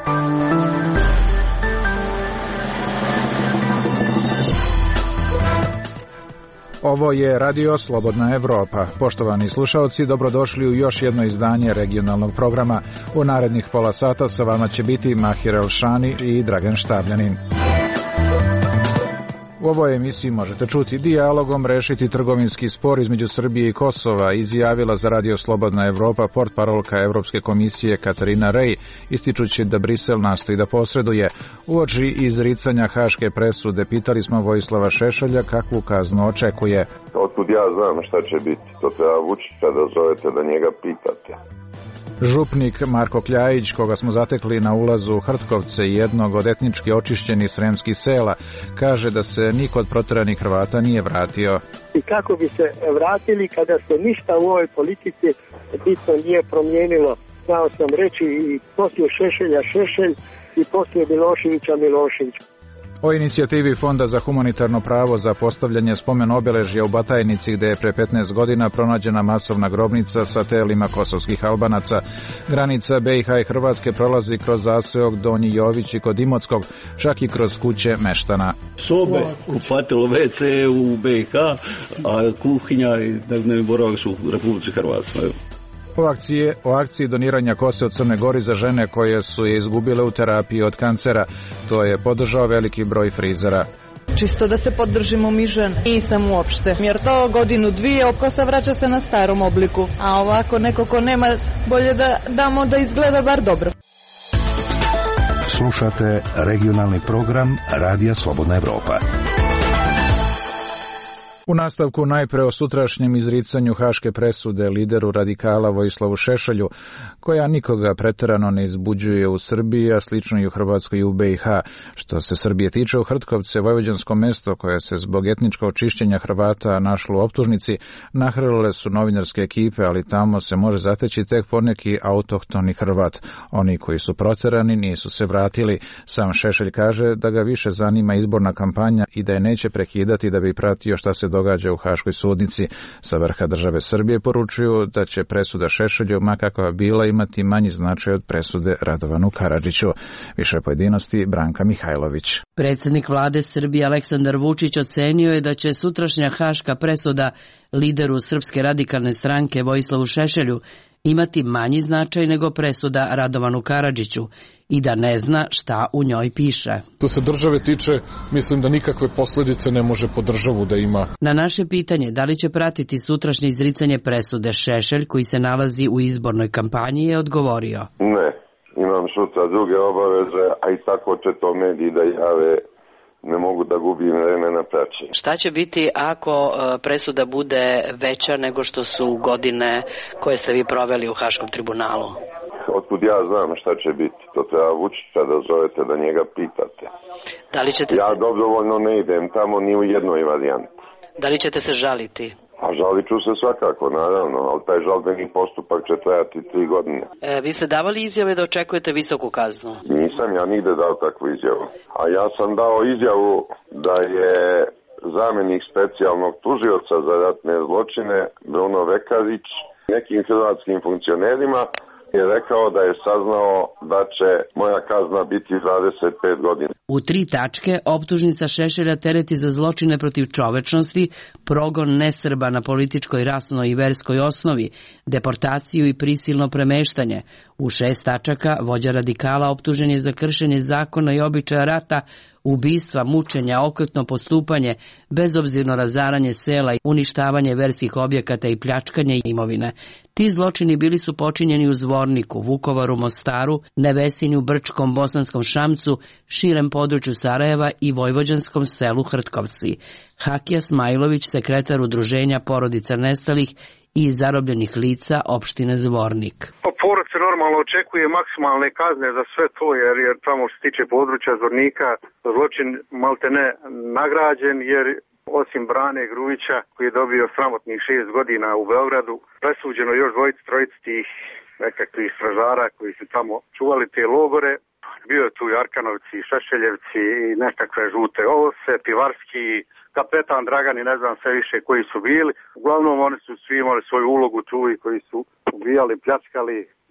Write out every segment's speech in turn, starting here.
Ovo je Radio Slobodna Evropa. Poštovani slušalci, dobrodošli u još jedno izdanje regionalnog programa. U narednih pola sata sa vama će biti Mahir Elšani i Dragan Štabljanin. U ovoj emisiji možete čuti: dijalogom rešiti trgovinski spor između Srbije i Kosova, izjavila za Radio Slobodna Evropa portparolka Evropske komisije Katarina Rej, ističući da Brisel nastoji da posreduje. Uoči izricanja haške presude pitali smo Vojislava Šešelja kakvu kaznu očekuje. Otkud ja znam šta će biti, to treba Vučića da zovete da njega pitate. Župnik Marko Kljajić, koga smo zatekli na ulazu u Hrtkovce, jednog od etnički očišćenih sremskih sela, kaže da se niko od proteranih Hrvata nije vratio. I kako bi se vratili kada se ništa u ovoj politici bitno nije promijenilo? Znao sam reći i poslije Šešelja Šešelj i poslije Miloševića Milošević. O inicijativi Fonda za humanitarno pravo za postavljanje spomen obeležja u Batajnici, gde je pre 15 godina pronađena masovna grobnica sa telima kosovskih Albanaca. Granica BiH i Hrvatske prolazi kroz zaseok Donji Jović i kod Imotskog, čak i kroz kuće meštana. Sobe, kupatilo, WC u BiH, a kuhinja i dnevni boravak su u Republici Hrvatskoj. O akciji doniranja kose od Crne Gori za žene koje su je izgubile u terapiji od kancera. To je podržao veliki broj frizera. Čisto da se podržimo mi žene. Nisam uopšte, jer to godinu dvije kosa vraća se na starom obliku. A ovako neko ko nema, bolje da damo da izgleda bar dobro. Slušate regionalni program Radija Slobodna Evropa. U nastavku najpre o sutrašnjem izricanju haške presude lideru radikala Vojislavu Šešelju, koja nikoga preterano ne izbuđuje u Srbiji, a slično i u Hrvatskoj i u BiH. Što se Srbije tiče, u Hrtkovce, vojvođansko mesto koje se zbog etničkog očišćenja Hrvata našlo u optužnici, nahrlile su novinarske ekipe, ali tamo se može zateći tek poneki autohtoni Hrvat. Oni koji su proterani nisu se vratili. Sam Šešelj kaže da ga više zanima izborna kampanja i da je neće prekidati da bi pratio šta se događa u Haškoj sudnici. Sa vrha države Srbije poručuju da će presuda Šešelju, ma kakva bila, imati manji značaj od presude Radovanu Karadžiću. Više pojedinosti Branka Mihajlović. Predsjednik vlade Srbije Aleksandar Vučić ocenio je da će sutrašnja haška presuda lideru Srpske radikalne stranke Vojislavu Šešelju imati manji značaj nego presuda Radovanu Karadžiću i da ne zna šta u njoj piše. Što se države tiče, mislim da nikakve posljedice ne može po državu da ima. Na naše pitanje da li će pratiti sutrašnje izricanje presude Šešelj, koji se nalazi u izbornoj kampanji, je odgovorio: Ne, imam sutra druge obaveze, a i tako će to mediji da jave. Ne mogu da gubim vreme na praćenje. Šta će biti ako presuda bude veća nego što su godine koje ste vi proveli u Haškom tribunalu? Otkud ja znam šta će biti, to treba Vučića da zovete da njega pitate. Da li ćete ja dobrovoljno ne idem tamo ni u jednoj varijanti. Da li ćete se žaliti? A žalit ću se svakako, naravno, ali taj žalbeni postupak će trajati 3 godine. Vi ste davali izjave da očekujete visoku kaznu? Nisam ja nigde dao takvu izjavu. A ja sam dao izjavu da je zamjenik specijalnog tužioca za ratne zločine Bruno Vekarić nekim hrvatskim funkcionerima je rekao da je saznao da će moja kazna biti 25 godina. U 3 tačke optužnica Šešelja tereti za zločine protiv čovečnosti, progon nesrba na političkoj, rasnoj i verskoj osnovi, deportaciju i prisilno premeštanje. U 6 tačaka vođa radikala optužen je za kršenje zakona i običaja rata, ubistva, mučenja, okrutno postupanje, bezobzirno razaranje sela, uništavanje verskih objekata i pljačkanje imovine. Ti zločini bili su počinjeni u Zvorniku, Vukovaru, Mostaru, Nevesinju, Brčkom, Bosanskom Šamcu, širem području Sarajeva i vojvođanskom selu Hrtkovci. Hakija Smajlović, sekretar udruženja porodica nestalih i zarobljenih lica opštine Zvornik. Porodice normalno očekuje maksimalne kazne za sve to, jer tamo što se tiče područja Zvornika zločin maltene nagrađen, jer osim Brane Grujića koji je dobio sramotnih 6 godina u Beogradu, presuđeno još 2-3 tih nekakvih stražara koji su tamo čuvali te logore. Bio je tu i Arkanovci, Šešeljevci i nekakve žute ovce, Pivarski, kapetan Dragan i ne znam sve više koji su bili. Uglavnom oni su svi imali svoju ulogu tu i koji su ubijali, pljačkali,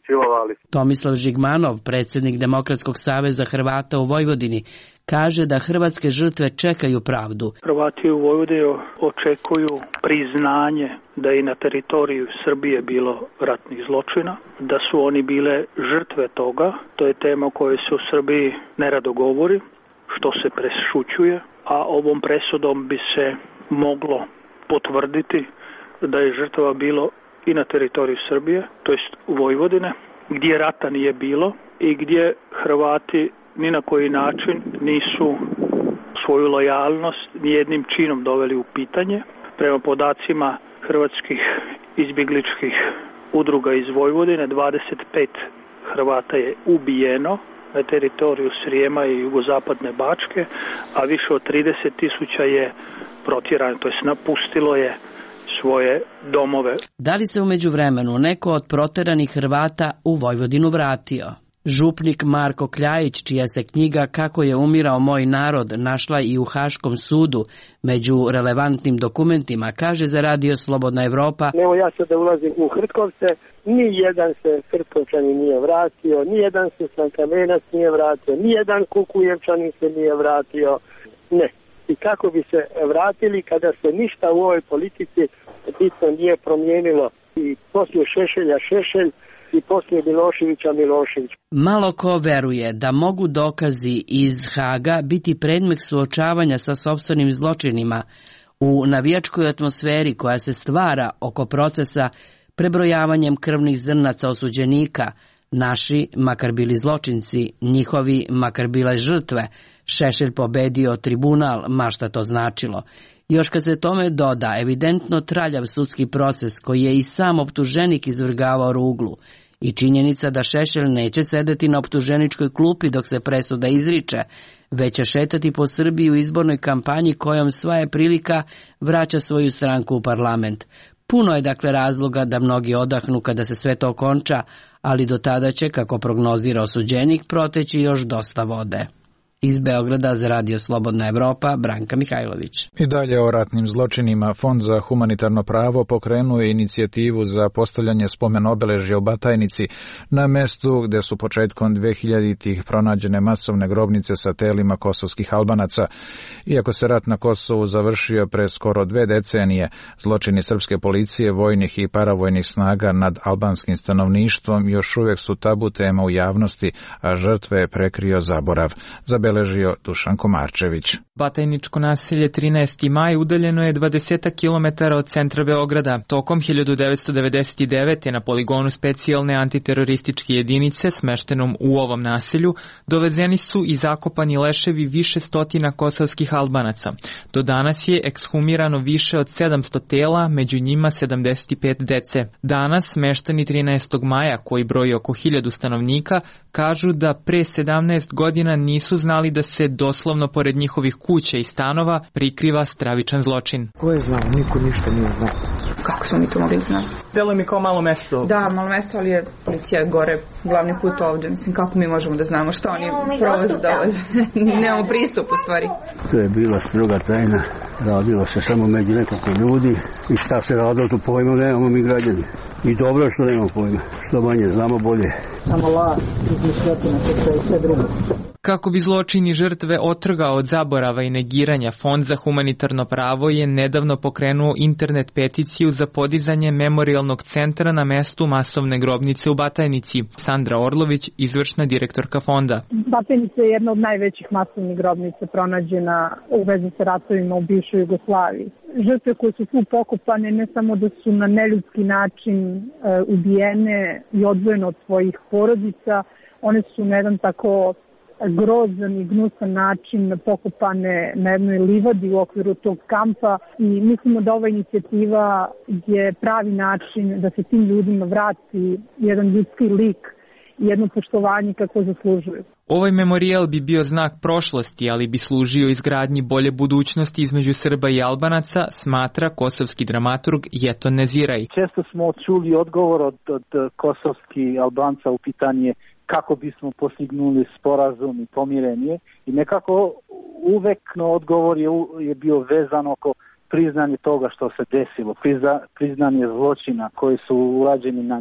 silovali. Tomislav Žigmanov, predsjednik Demokratskog saveza Hrvata u Vojvodini, kaže da hrvatske žrtve čekaju pravdu. Hrvati u Vojvodini očekuju priznanje da je na teritoriju Srbije bilo ratnih zločina, da su oni bile žrtve toga. To je tema o kojoj se u Srbiji nerado govori, što se prešućuje, a ovom presudom bi se moglo potvrditi da je žrtava bilo i na teritoriju Srbije, to jest Vojvodine, gdje rata nije bilo i gdje Hrvati ni na koji način nisu svoju lojalnost nijednim činom doveli u pitanje. Prema podacima hrvatskih izbjegličkih udruga iz Vojvodine, 25 Hrvata je ubijeno na teritoriju Srijema i jugozapadne Bačke, a više od 30.000 je protjerano, to jest napustilo je svoje domove. Da li se u međuvremenu neko od proteranih Hrvata u Vojvodinu vratio? Župnik Marko Kljajić, čija se knjiga Kako je umirao moj narod našla i u Haškom sudu među relevantnim dokumentima, kaže za Radio Slobodna Evropa: Evo ja sad da ulazim u Hrtkovce, ni jedan se Hrtkovčanin nije vratio, ni jedan se Slankamenac nije vratio, ni jedan Kukujevčanin se nije vratio, ne. I kako bi se vratili kada se ništa u ovoj politici bitno nije promijenilo i poslije Šešelja Šešelj i poslije Miloševića Milošević. Malo ko veruje da mogu dokazi iz Haga biti predmet suočavanja sa sopstvenim zločinima u navijačkoj atmosferi koja se stvara oko procesa prebrojavanjem krvnih zrnaca osuđenika. Naši, makar bili zločinci, njihovi, makar bile žrtve. Šešelj pobedio tribunal, ma šta to značilo. Još kad se tome doda evidentno traljav sudski proces koji je i sam optuženik izvrgavao ruglu i činjenica da Šešelj neće sedeti na optuženičkoj klupi dok se presuda izriče, već će šetati po Srbiji u izbornoj kampanji kojom sva je prilika vraća svoju stranku u parlament. Puno je dakle razloga da mnogi odahnu kada se sve to okonča, ali do tada će, kako prognozira osuđenik, proteći još dosta vode. Iz Beograda za Radio Slobodna Evropa, Branka Mihajlović. I dalje o ratnim zločinima. Fond za humanitarno pravo pokrenuo je inicijativu za postavljanje spomen obeležja u Batajnici na mestu gde su početkom 2000-ih pronađene masovne grobnice sa telima kosovskih Albanaca. Iako se rat na Kosovu završio pre skoro 2 decenije, zločini srpske policije, vojnih i paravojnih snaga nad albanskim stanovništvom još uvijek su tabu tema u javnosti, a žrtve je prekrio zaborav. Zabeležio Dušan Komarčević. Batajničko naselje 13. maj udaljeno je 20 km od centra Beograda. Tokom 1999. na poligonu specijalne antiterorističke jedinice smeštenom u ovom naselju dovezeni su i zakopani leševi više stotina kosovskih Albanaca. Do danas je ekshumirano više od 700 tela, među njima 75 dece. Danas meštani 13. maja, koji broji oko 1000 stanovnika, kažu da pre 17 godina nisu znali da se doslovno pored njihovih kuća i stanova prikriva stravičan zločin. Ko je znao? Niko ništa nije znao. Kako smo mi to mogli znati? Delo mi kao malo mesto. Da, malo mesto, ali je policija gore, glavni put ovdje. Mislim, kako mi možemo da znamo što oni prolaze dolaze? Nemamo pristup u stvari. To je bila stroga tajna. Radilo se samo među nekoliko ljudi i šta se radilo, to pojma nemamo mi građani. I dobro što nemamo pojma. Što manje znamo, bolje. Samo laž, izmišljotina, to je sve drugo. Kako bi zločini žrtve otrgao od zaborava i negiranja, Fond za humanitarno pravo je nedavno pokrenuo internet peticiju za podizanje memorijalnog centra na mestu masovne grobnice u Batajnici. Sandra Orlović, izvršna direktorka fonda. Batajnica je jedna od najvećih masovnih grobnica pronađena u vezi sa ratovima u bivšoj Jugoslaviji. Žrtve koje su tu pokopane ne samo da su na neljudski način ubijene i odvojene od svojih porodica, one su na jedan tako grozan i gnusan način pokopane na jednoj livadi u okviru tog kampa i mislimo da ova inicijativa je pravi način da se tim ljudima vrati jedan ljudski lik i jedno poštovanje kako zaslužuju. Ovaj memorijal bi bio znak prošlosti, ali bi služio izgradnji bolje budućnosti između Srba i Albanaca, smatra kosovski dramaturg Jeton Neziraj. Često smo čuli odgovor od kosovskih Albanca u pitanje kako bismo postignuli sporazum i pomirenje i nekako uvek odgovor je bio vezan oko priznanje toga što se desilo, priznanje zločina koji su urađeni na njih.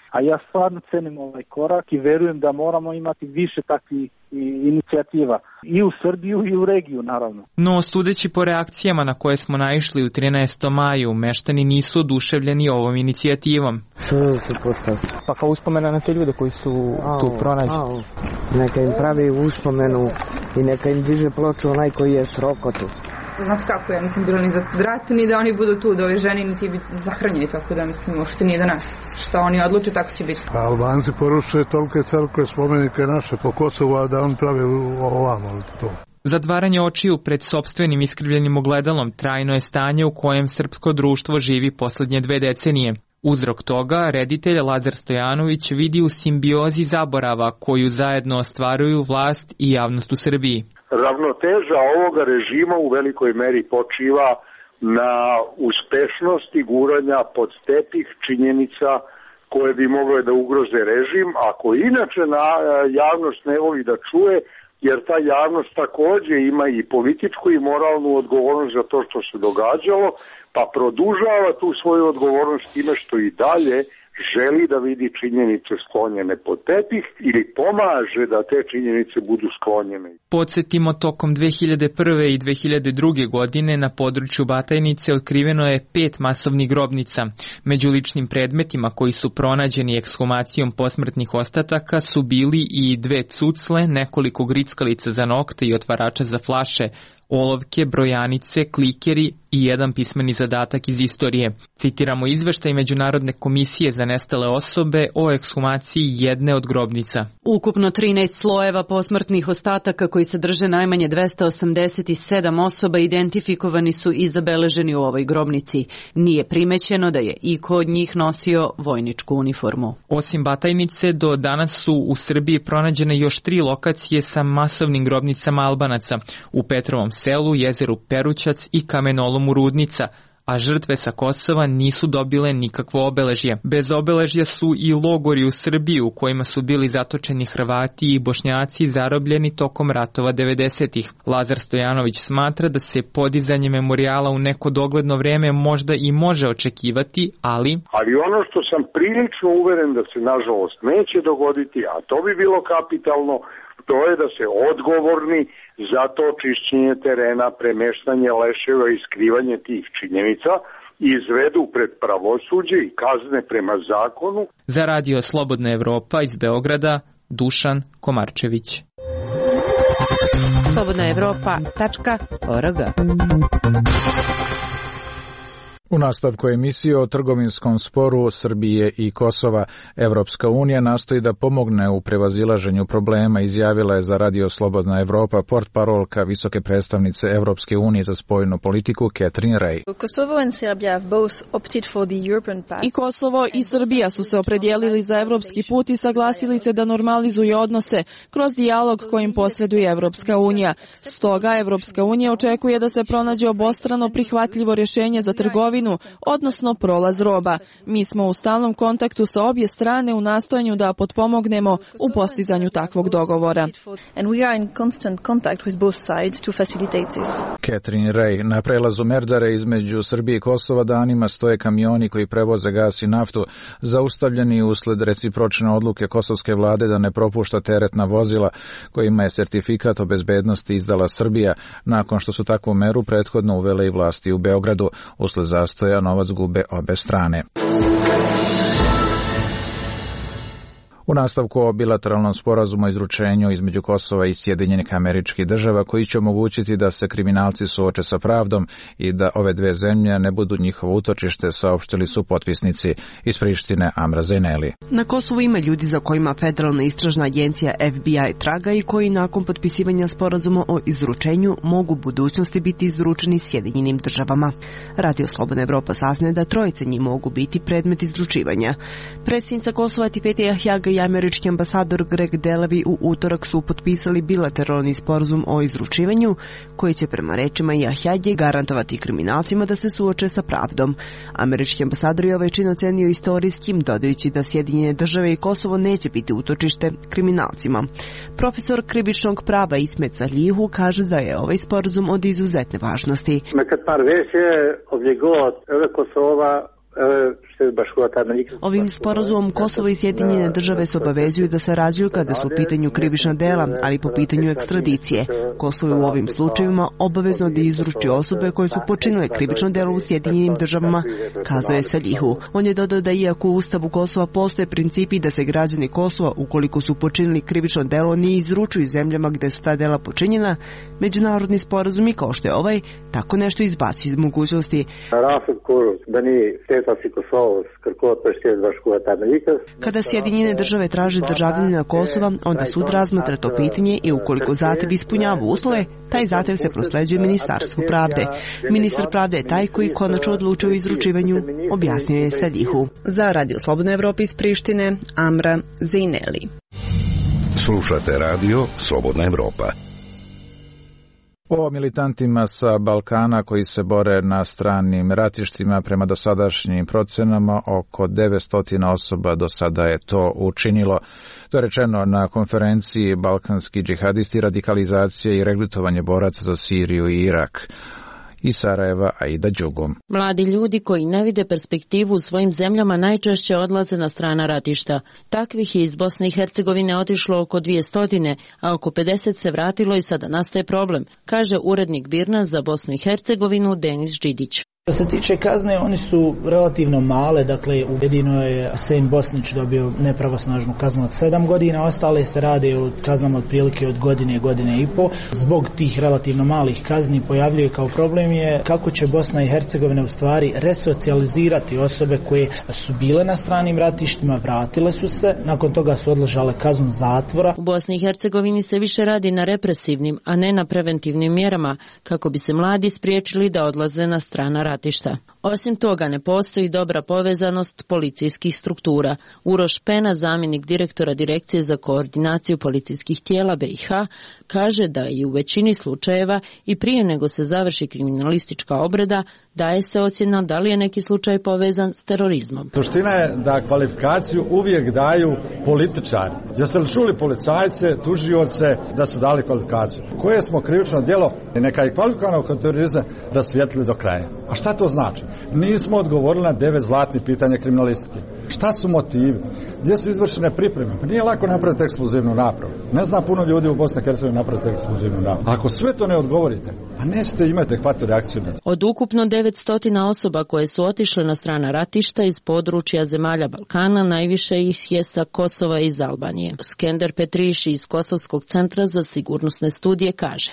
A ja stvarno cenim ovaj korak i verujem da moramo imati više takvih inicijativa i u Srbiju i u regiju, naravno. No, sudeći po reakcijama na koje smo naišli u 13. maju, meštani nisu oduševljeni ovom inicijativom. Što se postavi? Pa kao uspomena na te ljude koji su tu pronađeni. Neka im pravi uspomenu i neka im diže ploču onaj koji je srokotu. Znate kako, ja nisam bila ni za rat, ni da oni budu tu, da ove ženi niti biti zahranjeni, tako da mislim, uopšte nije do nas. Šta oni odluče, tako će biti. Albanci porušuje tolike crkve, spomenike naše po Kosovu, a da on pravi ovamo to. Zatvaranje očiju pred sopstvenim iskrivljenim ogledalom trajno je stanje u kojem srpsko društvo živi poslednje 2 decenije. Uzrok toga reditelj Lazar Stojanović vidi u simbiozi zaborava koju zajedno ostvaruju vlast i javnost u Srbiji. Ravnoteža ovoga režima u velikoj meri počiva na uspešnosti guranja pod tepih činjenica koje bi mogle da ugroze režim, a koji inače javnost ne voli da čuje, jer ta javnost takođe ima i političku i moralnu odgovornost za to što se događalo, pa produžava tu svoju odgovornost time što i dalje želi da vidi činjenice sklonjene pod tepih ili pomaže da te činjenice budu sklonjene. Podsjetimo, tokom 2001. i 2002. godine na području Batajnice otkriveno je 5 masovnih grobnica. Među ličnim predmetima koji su pronađeni ekshumacijom posmrtnih ostataka su bili i 2 cucle, nekoliko grickalica za nokte i otvarača za flaše, olovke, brojanice, klikeri i 1 pismeni zadatak iz istorije. Citiramo izveštaj Međunarodne komisije za nestale osobe o ekshumaciji jedne od grobnica. Ukupno 13 slojeva posmrtnih ostataka koji sadrže najmanje 287 osoba identifikovani su i zabeleženi u ovoj grobnici. Nije primećeno da je iko od njih nosio vojničku uniformu. Osim Batajnice, do danas su u Srbiji pronađene još 3 lokacije sa masovnim grobnicama Albanaca u Petrovom selu, jezeru Perućac i kamenolomu Rudnica, a žrtve sa Kosova nisu dobile nikakvo obeležje. Bez obeležja su i logori u Srbiji u kojima su bili zatočeni Hrvati i Bošnjaci zarobljeni tokom ratova 90-ih. Lazar Stojanović smatra da se podizanje memorijala u neko dogledno vreme možda i može očekivati, ali ono što sam prilično uveren da se nažalost neće dogoditi, a to bi bilo kapitalno, to je da se odgovorni za to čišćenje terena, premeštanje leševa i skrivanje tih činjenica izvedu pred pravosuđe i kazne prema zakonu. Za Radio Slobodna Evropa iz Beograda, Dušan Komarčević. slobodnaevropa.org. U nastavku emisije o trgovinskom sporu Srbije i Kosova, Evropska unija nastoji da pomogne u prevazilaženju problema, izjavila je za Radio Slobodna Evropa portparolka visoke predstavnice Evropske unije za spoljnu politiku Catherine Ray. I Kosovo i Srbija su se opredijelili za evropski put i saglasili se da normalizuju odnose kroz dijalog kojim posreduje Evropska unija. Stoga Evropska unija očekuje da se pronađe obostrano prihvatljivo rješenje za trgovinu, odnosno prolaz roba. Mi smo u stalnom kontaktu sa obje strane u nastojanju da potpomognemo u postizanju takvog dogovora. Catherine Ray, na prelazu Merdare između Srbije i Kosova danima stoje kamioni koji prevoze gas i naftu, zaustavljeni usled recipročne odluke kosovske vlade da ne propušta teretna vozila kojima je sertifikat o bezbednosti izdala Srbija, nakon što su takvu meru prethodno uvele i vlasti u Beogradu. Usled zastoja novac gube obe strane. U nastavku o bilateralnom sporazumu o izručenju između Kosova i Sjedinjenih Američkih Država koji će omogućiti da se kriminalci suoče sa pravdom i da ove 2 zemlje ne budu njihovo utočište, saopštili su potpisnici iz Prištine Amra Zejneli. Na Kosovu ima ljudi za kojima Federalna istražna agencija FBI traga i koji nakon potpisivanja sporazuma o izručenju mogu u budućnosti biti izručeni Sjedinjenim Državama. Radio Slobodna Evropa saznaje da 3 njih mogu biti predmet izručivanja. Predsjednica Kosova Tipete Jahjaga i američki ambasador Greg Delavi u utorak su potpisali bilateralni sporazum o izručivanju koji će prema rečima Jahjage garantovati kriminalcima da se suoče sa pravdom. Američki ambasador je ovaj čin ocenio istorijskim, dodajući da Sjedinjene Države i Kosovo neće biti utočište kriminalcima. Profesor krivičnog prava Ismet Salihu kaže da je ovaj sporazum od izuzetne važnosti. Ovim sporazumom Kosovo i Sjedinjene države se obavezuju da sarađuju kada su u pitanju krivična dela, ali po pitanju ekstradicije. Kosovo je u ovim slučajevima obavezno da izruči osobe koje su počinile krivično delo u Sjedinjenim državama, kazao je Salihu. On je dodao da iako u Ustavu Kosova postoje principi da se građani Kosova, ukoliko su počinili krivično delo, ne izručuju zemljama gde su ta dela počinjena, međunarodni sporazumi kao što je ovaj, tako nešto izbaci iz mogućnosti. Kada Sjedinjene države traže državljanina Kosova, onda sud razmatra to pitanje i ukoliko zahtev ispunjava uslove, taj zahtev se prosleđuje Ministarstvu pravde. Ministar pravde je taj koji konačno odlučuje o izručivanju, objasnio je Salihu. Za Radio Slobodna Evropa iz Prištine, Amra Zejneli. Slušate Radio Slobodna Evropa. O militantima sa Balkana koji se bore na stranim ratištima, prema dosadašnjim procenama oko 900 osoba do sada je to učinilo. To je rečeno na konferenciji Balkanski džihadisti, radikalizacija i regrutovanje boraca za Siriju i Irak. Iz Sarajeva, Aida Đugum. Mladi ljudi koji ne vide perspektivu u svojim zemljama najčešće odlaze na strana ratišta. Takvih je iz Bosne i Hercegovine otišlo oko 200, a oko 50 se vratilo i sada nastaje problem, kaže urednik BIRN-a za Bosnu i Hercegovinu Denis Đidić. Što se tiče kazne, oni su relativno male, dakle jedino je Sen Bosnić dobio nepravosnažnu kaznu od 7 godina, ostale se rade o kaznama otprilike od godine i po. Zbog tih relativno malih kazni pojavljuje kao problem je kako će Bosna i Hercegovina u stvari resocijalizirati osobe koje su bile na stranim ratištima, vratile su se, nakon toga su odležale kaznu zatvora. U Bosni i Hercegovini se više radi na represivnim, a ne na preventivnim mjerama, kako bi se mladi spriječili da odlaze na strana ratišta. Osim toga, ne postoji dobra povezanost policijskih struktura. Uroš Pena, zamjenik direktora Direkcije za koordinaciju policijskih tijela BiH, kaže da i u većini slučajeva i prije nego se završi kriminalistička obrada, daje se ocjena da li je neki slučaj povezan s terorizmom. Suština je da kvalifikaciju uvijek daju političari. Jeste li čuli policajce, tužioce da su dali kvalifikaciju? Koje smo krivično djelo, neka je kvalifikovano kao terorizam, rasvijetlili do kraja. A šta to znači? Nismo odgovorili na 9 zlatnih pitanja kriminalistike. Šta su motivi? Gdje su izvršene pripreme? Pa nije lako napraviti eksplozivnu napravu. Ne zna puno ljudi u Bosni i Hercegovini napraviti eksplozivnu napravu. Ako sve to ne odgovorite, pa nećete imati adekvatnu reakciju. Od ukupno 900 osoba koje su otišle na strana ratišta iz područja zemalja Balkana, najviše ih je sa Kosova i iz Albanije. Skender Petriši iz Kosovskog centra za sigurnosne studije kaže: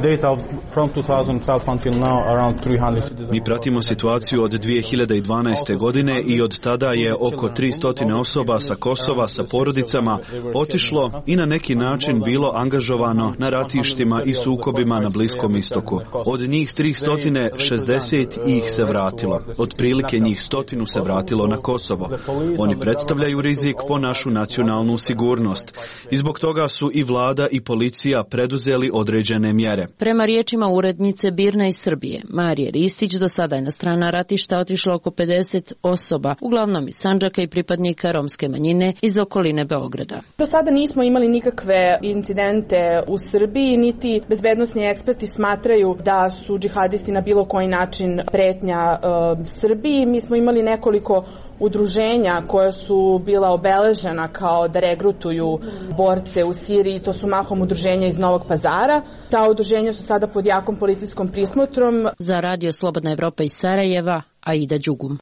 Mi pratimo situaciju od 2012. godine i od tada je oko 300 osoba sa Kosova sa porodicama otišlo i na neki način bilo angažovano na ratištima i sukobima na Bliskom istoku. Od njih 360 ih se vratilo. Otprilike njih 100 se vratilo na Kosovo. Oni predstavljaju rizik po našu nacionalnu sigurnost. I zbog toga su i vlada i policija preduzeli određene mjere. Prema riječima urednice BIRN-a iz Srbije, Marije Ristić, do sada je na strana ratišta otišlo oko 50 osoba, uglavnom iz Sandžaka i pripadnika romske manjine iz okoline Beograda. Do sada nismo imali nikakve incidente u Srbiji, niti bezbednosni eksperti smatraju da su džihadisti na bilo koji način pretnja Srbiji. Mi smo imali nekoliko udruženja koja su bila obeležena kao da regrutuju borce u Siriji, to su mahom udruženja iz Novog Pazara. Ta udruženja su sada pod jakom policijskom prismotrom. Za Radio Slobodna Evropa iz Sarajeva, Aida Đugum.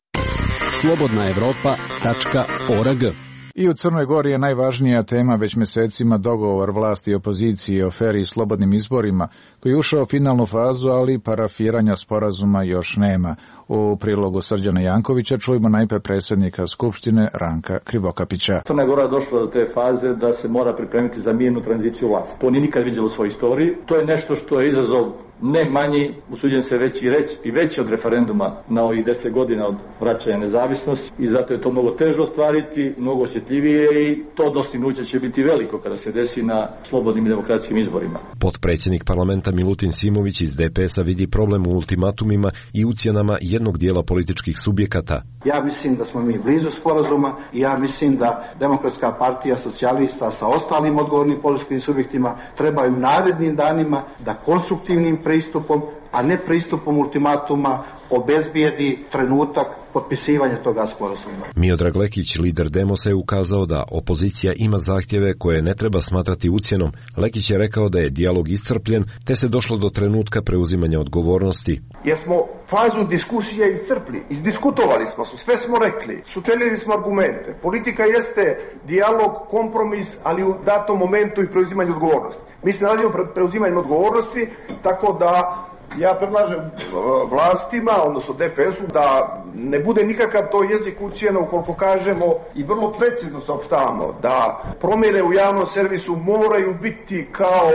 slobodnaevropa.org. I u Crnoj Gori je najvažnija tema već mjesecima dogovor vlasti i opozicije o aferi slobodnim izborima, koji je ušao u finalnu fazu, ali parafiranja sporazuma još nema. U prilogu Srđana Jankovića čujemo najprije predsjednika Skupštine Ranka Krivokapića. Crna Gora je došla do te faze da se mora pripremiti za mirnu tranziciju vlasti. To nije nikad viđalo u svojoj istoriji. To je nešto što je izazov ne manji, usuđujem se veći od referenduma na ovih 10 godina od vraćanja nezavisnosti i zato je to mnogo teže ostvariti, mnogo osjetljivije i to dostignuće će biti veliko kada se desi na slobodnim i demokratskim izborima. Potpredsjednik parlamenta Milutin Simović iz DPS-a vidi problem u ultimatumima i ucjenama jednog dijela političkih subjekata. Ja mislim da smo mi blizu sporazuma i ja mislim da Demokratska partija socijalista sa ostalim odgovornim političkim subjektima trebaju narednim danima da konstruktivnim pristupom a ne pristupom ultimatuma obezbijedi trenutak potpisivanja toga sporazuma. Miodrag Lekić, lider Demosa, je ukazao da opozicija ima zahtjeve koje ne treba smatrati ucjenom. Lekić je rekao da je dijalog iscrpljen, te se došlo do trenutka preuzimanja odgovornosti. Jer smo fazu diskusije iscrpli, izdiskutovali smo se, sve smo rekli, sučelili smo argumente. Politika jeste dijalog, kompromis, ali u datom momentu i preuzimanju odgovornosti. Mi se nalazimo pred preuzimanjem odgovornosti, tako da ja predlažem vlastima, odnosno DPS-u, da ne bude nikakav to jezik ucjena ukoliko kažemo i vrlo precizno saopštavamo da promjene u javnom servisu moraju biti kao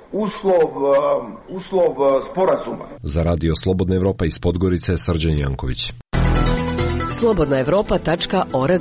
uslov sporazuma. Za Radio Slobodna Evropa iz Podgorice, Srđan Janković. slobodnaevropa.org.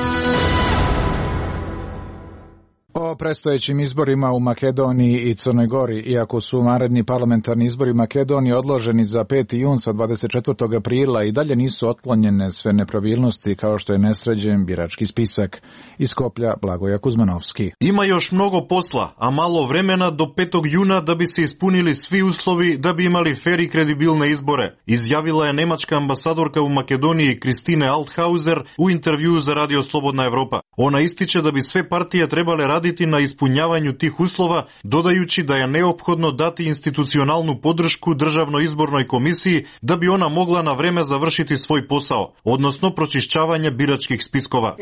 O predstojećim izborima u Makedoniji i Crnoj Gori, iako su naredni parlamentarni izbori u Makedoniji odloženi za 5. jun sa 24. aprila, i dalje nisu otklonjene sve nepravilnosti kao što je nesređen birački spisak. Iz Skoplja, Blagoja Kuzmanovski. Ima još mnogo posla, a malo vremena do 5. juna da bi se ispunili svi uslovi da bi imali fer i kredibilne izbore, izjavila je nemačka ambasadorka u Makedoniji Kristine Althauser u intervjuu za Radio Slobodna Evropa. Ona ističe da bi sve partije trebale raditi na ispunjavanju tih uslova, dodajući da je neophodno dati institucionalnu podršku Državnoj izbornoj komisiji da bi ona mogla na vreme završiti svoj posao, odnosno pročišćavanje biračkih spiskova.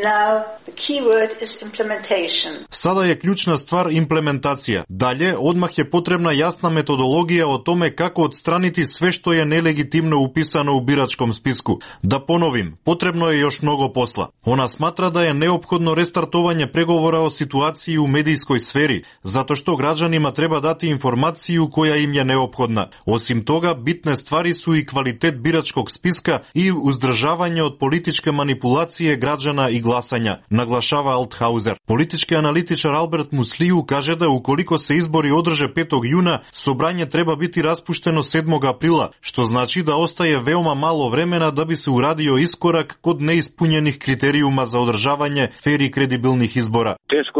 Sada je ključna stvar implementacija. Dalje, odmah je potrebna jasna metodologija o tome kako odstraniti sve što je nelegitimno upisano u biračkom spisku. Da ponovim, potrebno je još mnogo posla. Ona smatra da je neophodno restartovanje pregovora o situaciji u medijskoj sferi, zato što građanima treba dati informaciju koja im je neophodna. Osim toga, bitne stvari su i kvalitet biračkog spiska i uzdržavanje od političke manipulacije građana i glasanja, naglašava Althauser. Politički analitičar Albert Musliju kaže da ukoliko se izbori održe 5. juna, sobranje treba biti raspušteno 7. aprila, što znači da ostaje veoma malo vremena da bi se uradio iskorak kod neispunjenih kriterijuma za održavanje fer i kredibilnih izbora.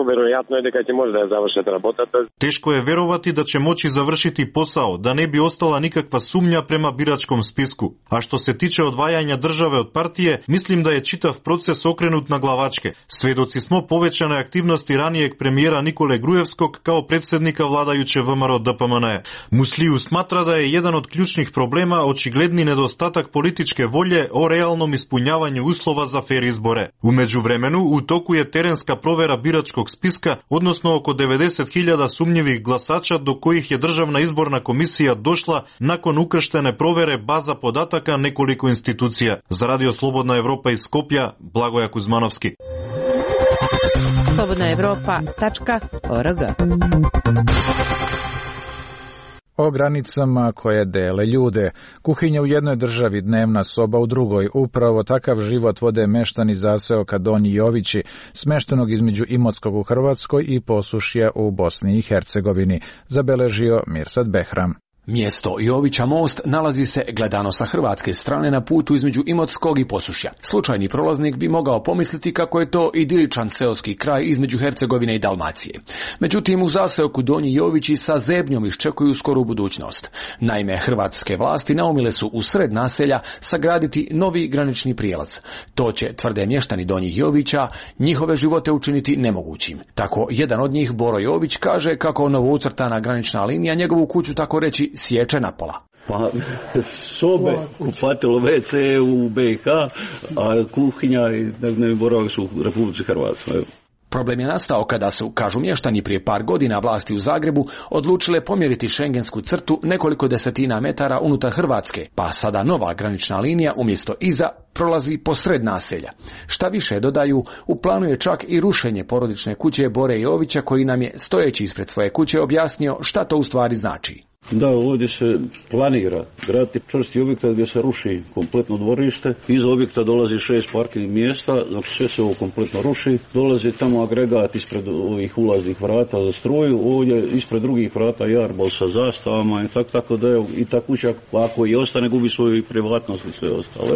Teško je verovati da će moći završiti posao, da ne bi ostala nikakva sumnja prema biračkom spisku. A što se tiče odvajanja države od partije, mislim da je čitav proces okrenut na glavačke. Svedoci smo povećane aktivnosti ranijeg premijera Nikole Grujevskog kao predsjednika vladajuće VMRO DPMNE. Musliju smatra da je jedan od ključnih problema očigledni nedostatak političke volje o realnom ispunjavanju uslova za fer izbore. U međuvremenu, u toku je terenska provera biračkog spiska, odnosno oko 90.000 sumnjivih glasača do kojih je Državna izborna komisija došla nakon ukrštene provere baza podataka nekoliko institucija. Za Radio Slobodna Evropa iz Skoplja, Blagoja Kuzmanovski. slobodnaevropa.org. O granicama koje dele ljude. Kuhinja u jednoj državi, dnevna soba u drugoj. Upravo takav život vode meštani zaseoka Donji Jovići, smeštenog između Imotskog u Hrvatskoj i Posušja u Bosni i Hercegovini, zabeležio Mirsad Behram. Mjesto Jovića Most nalazi se gledano sa hrvatske strane na putu između Imotskog i Posušja. Slučajni prolaznik bi mogao pomisliti kako je to idiličan seoski kraj između Hercegovine i Dalmacije. Međutim, u zaseoku Donji Jovići sa zebnjom iščekuju skoru budućnost. Naime, hrvatske vlasti naumile su u sred naselja sagraditi novi granični prijelaz. To će, tvrde mještani Donjih Jovića, njihove živote učiniti nemogućim. Tako, jedan od njih, Boro Jović, kaže kako novoucrtana granična linija njegovu kuću tako reći sječe napola. Pa sobe, kupatilo, WC u BiH, a kuhinja i dnevni boravak su u Republici Hrvatskoj. Problem je nastao kada su, kažu mještani, prije par godina vlasti u Zagrebu odlučile pomjeriti šengensku crtu nekoliko desetina metara unutar Hrvatske, pa sada nova granična linija umjesto iza prolazi posred naselja. Šta više, dodaju, u planu je čak i rušenje porodične kuće Bore Jovića, koji nam je, stojeći ispred svoje kuće, objasnio šta to u stvari znači. Da, ovdje se planira graditi čvrsti objekat gdje se ruši kompletno dvorište. Iza objekta dolazi 6 parkirnih mjesta, dok sve se ovo kompletno ruši. Dolazi tamo agregat ispred ovih ulaznih vrata za struju, ovdje ispred drugih vrata jarbol sa zastavama i tako da je i ta kuća, ako i ostane, gubi svoju privatnost i sve ostalo.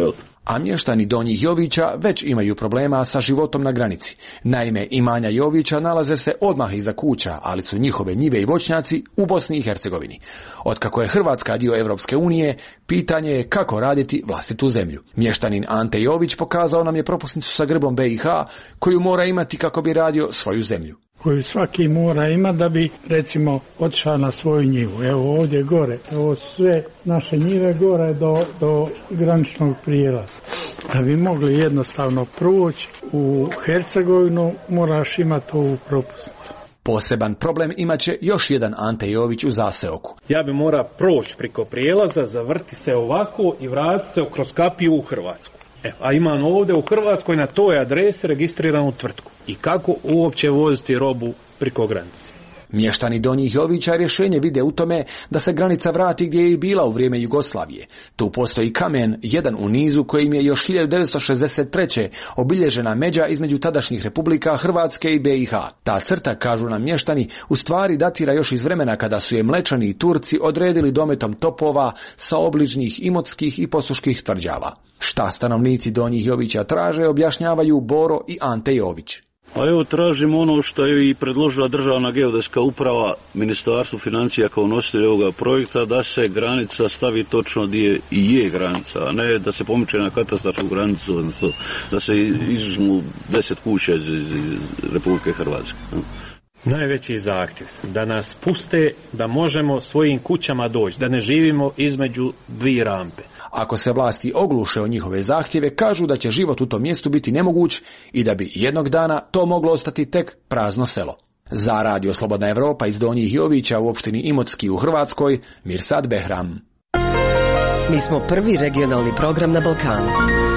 A mještani Donjih Jovića već imaju problema sa životom na granici. Naime, imanja Jovića nalaze se odmah iza kuća, ali su njihove njive i voćnjaci u Bosni i Hercegovini. Otkako je Hrvatska dio Europske unije, pitanje je kako raditi vlastitu zemlju. Mještanin Ante Jović pokazao nam je propusnicu sa grbom BiH koju mora imati kako bi radio svoju zemlju. Koju svaki mora imati da bi, recimo, otišao na svoju njivu. Evo ovdje gore, ovo sve naše njive gore do graničnog prijelaza. Da bi mogli jednostavno proći u Hercegovinu, moraš imati ovu propusnicu. Poseban problem imaće još jedan Ante Jović u zaseoku. Ja bi mora proći preko prijelaza, zavrti se ovako i vratiti se kroz kapiju u Hrvatsku. A imam ovdje u Hrvatskoj na toj adresi registriranu tvrtku. I kako uopće voziti robu preko granice? Mještani Donjih Jovića rješenje vide u tome da se granica vrati gdje je i bila u vrijeme Jugoslavije. Tu postoji kamen, jedan u nizu kojim je još 1963. obilježena međa između tadašnjih republika Hrvatske i BiH. Ta crta, kažu nam mještani, u stvari datira još iz vremena kada su je Mlečani i Turci odredili dometom topova sa obližnjih imotskih i posuških tvrđava. Šta stanovnici Donjih Jovića traže, objašnjavaju Boro i Ante Jović. A evo tražimo ono što je i predložila Državna geodetska uprava Ministarstvu financija kao nositelj ovoga projekta, da se granica stavi točno gdje i je granica, a ne da se pomiče na katastarsku granicu, odnosno da se izuzmu 10 kuća iz Republike Hrvatske. Najveći zahtjev da nas puste da možemo svojim kućama doći, da ne živimo između dvije rampe. Ako se vlasti ogluše o njihove zahtjeve, kažu da će život u tom mjestu biti nemoguć i da bi jednog dana to moglo ostati tek prazno selo. Za Radio Slobodna Evropa iz Donjih Jovića u opštini Imotski u Hrvatskoj, Mirsad Behram. Mi smo prvi regionalni program na Balkanu.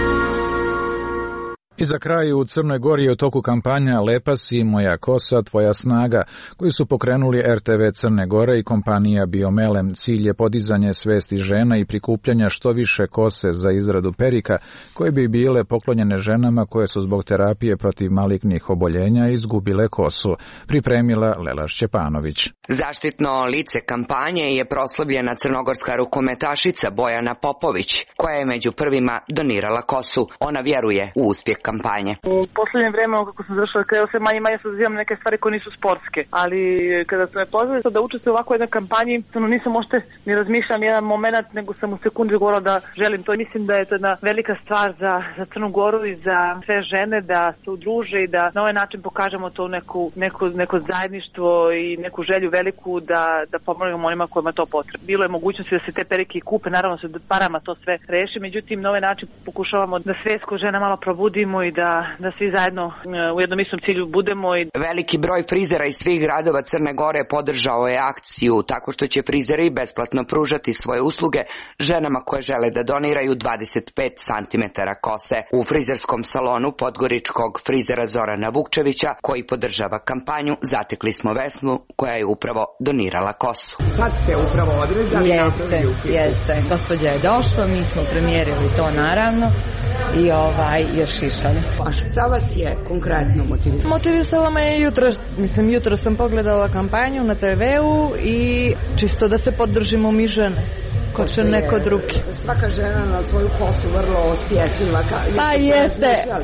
I za kraj u Crnoj Gori je u toku kampanja Lepa si, moja kosa, tvoja snaga, koji su pokrenuli RTV Crne Gore i kompanija Biomelem. Cilj je podizanje svesti žena i prikupljanja što više kose za izradu perika, koje bi bile poklonjene ženama koje su zbog terapije protiv malignih oboljenja izgubile kosu, pripremila Lela Šćepanović. Zaštitno lice kampanje je proslavljena crnogorska rukometašica Bojana Popović, koja je među prvima donirala kosu. Ona vjeruje u uspjeh kampanje. U posljednje vrijeme, kako sam završila, krenuo se manje sazivam neke stvari koje nisu sportske, ali kada su me pozvali da učestvujem u ovakvoj jednoj kampanji, nisam možda ni razmišljala jedan moment, nego sam u sekundi govorila da želim to. Mislim da je to jedna velika stvar za Crnu Goru i za sve žene da se udruže i da na ovaj način pokažemo to neko zajedništvo i neku želju veliku da pomognemo onima kojima to potrebno. Bilo je mogućnosti da se te perike kupe, naravno se parama to sve reši, međutim na ovaj način pokušavamo da svijest kod žena malo probudimo i da svi zajedno u jednom istom cilju budemo. Veliki broj frizera iz svih gradova Crne Gore podržao je akciju tako što će frizeri besplatno pružati svoje usluge ženama koje žele da doniraju 25 cm kose. U frizerskom salonu podgoričkog frizera Zorana Vukčevića, koji podržava kampanju, zatekli smo Vesnu koja je upravo donirala kosu. Sad ste upravo odrezali? Jeste. Gospođa je došla, mi smo premjerili to naravno i još šišali. A šta vas je konkretno motivisalo? Motivisala me je jutro sam pogledala kampanju na TV-u i čisto da se podržimo mi žene. Ko će neko drugi. Svaka žena na svoju kosu vrlo osjetljiva. Pa jeste,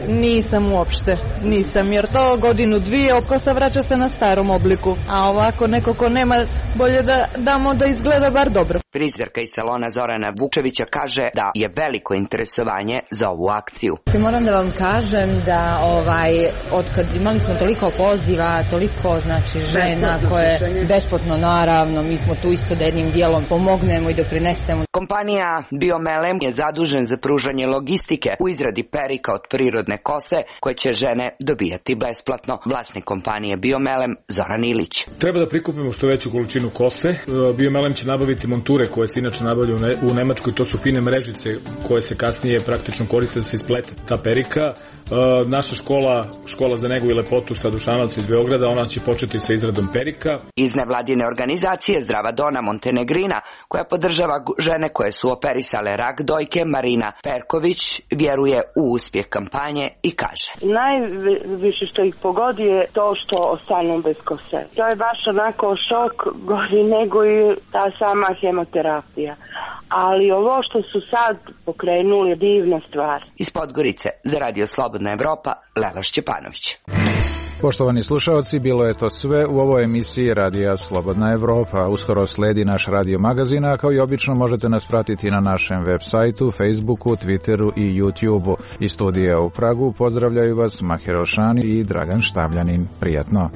nisam, jer to godinu dvije kosa vraća se na starom obliku, a ovako neko ko nema, bolje da damo da izgleda bar dobro. Frizerka iz salona Zorana Vukčevića kaže da je veliko interesovanje za ovu akciju. Moram da vam kažem da otkad imali smo toliko poziva, toliko žena koje besplatno, naravno, mi smo tu isto da jednim dijelom pomognemo i doprinesemo. Kompanija Biomelem je zadužen za pružanje logistike u izradi perika od prirodne kose koje će žene dobijati besplatno. Vlasnik kompanije Biomelem Zoran Ilić. Treba da prikupimo što veću količinu kose. Biomelem će nabaviti monture koje se inače nabavljaju u Nemačkoj. To su fine mrežice koje se kasnije praktično koriste da se isplete ta perika. Naša škola za negu i lepotu sa Dušanovca iz Beograda, ona će početi sa izradom perika. Iz nevladine organizacije Zdrava Dona Montenegrina, koja podržava žene koje su operisale rak dojke, Marina Perković vjeruje u uspjeh kampanje i kaže: Najviše što ih pogodi je to što ostanu bez kose. To je baš onako šok gori nego i ta sama hemoterapija. ali ovo što su sad pokrenuli je divna stvar. Iz Podgorice za Radio Slobodna Evropa, Lela Šćepanović. Poštovani slušalci, bilo je to sve u ovoj emisiji Radija Slobodna Evropa. Uskoro sledi naš radio magazin, a kao i obično možete nas pratiti na našem web sajtu, Facebooku, Twitteru i YouTubeu. Iz studija u Pragu pozdravljaju vas Mahir Ošani i Dragan Štavljanin. Prijatno!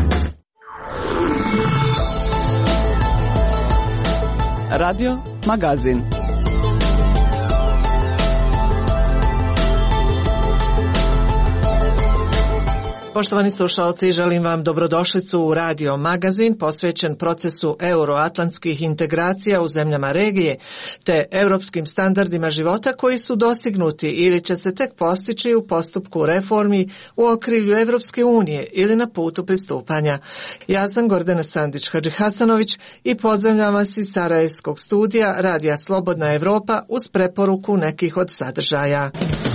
Radio magazin. Poštovani slušalci, želim vam dobrodošlicu u Radio magazin posvećen procesu euroatlantskih integracija u zemljama regije te europskim standardima života koji su dostignuti ili će se tek postići u postupku reformi u okrilju Evropske unije ili na putu pristupanja. Ja sam Gordana Sandić-Hadžihasanović i pozdravljam vas iz Sarajevskog studija Radija Slobodna Evropa uz preporuku nekih od sadržaja.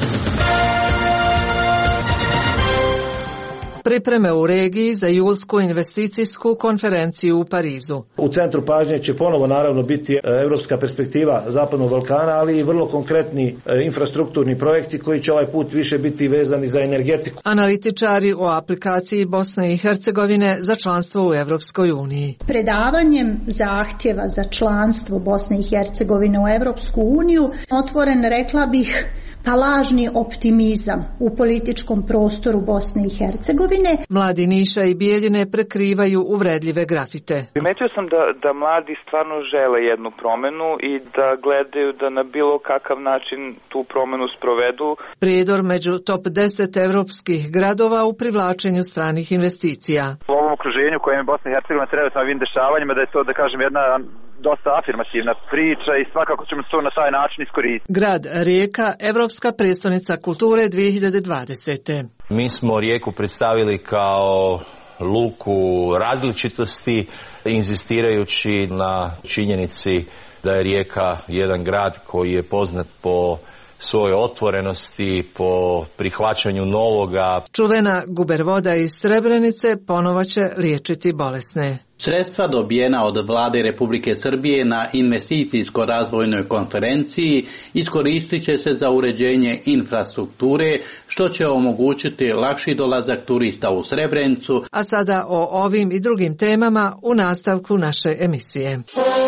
Pripreme u regiji za julsku investicijsku konferenciju u Parizu. U centru pažnje će ponovo naravno biti evropska perspektiva Zapadnog Balkana, ali i vrlo konkretni infrastrukturni projekti koji će ovaj put više biti vezani za energetiku. Analitičari o aplikaciji Bosne i Hercegovine za članstvo u Evropskoj uniji. Predavanjem zahtjeva za članstvo Bosne i Hercegovine u Evropsku uniju otvoren, rekla bih, lažni optimizam u političkom prostoru Bosne i Hercegovine. Mladi Niša i Bijeljine prekrivaju uvredljive grafite. Primetio sam da mladi stvarno žele jednu promenu i da gledaju da na bilo kakav način tu promenu sprovedu. Prijedor među top 10 evropskih gradova u privlačenju stranih investicija. U ovom okruženju kojem je Bosna i Hercegovina trenutno ovim dešavanjima, da je to, da kažem, jedna dosta afirmativna priča i svakako ćemo to na taj način iskoristiti. Grad Rijeka, Evropska prijestolnica kulture 2020. Mi smo Rijeku predstavili kao luku različitosti, inzistirajući na činjenici da je Rijeka jedan grad koji je poznat po svojoj otvorenosti, po prihvaćanju novoga. Čuvena gubervoda iz Srebrenice ponovo će liječiti bolesne. Sredstva dobijena od Vlade Republike Srbije na investicijsko-razvojnoj konferenciji iskoristit će se za uređenje infrastrukture, što će omogućiti lakši dolazak turista u Srebrenicu. A sada o ovim i drugim temama u nastavku naše emisije.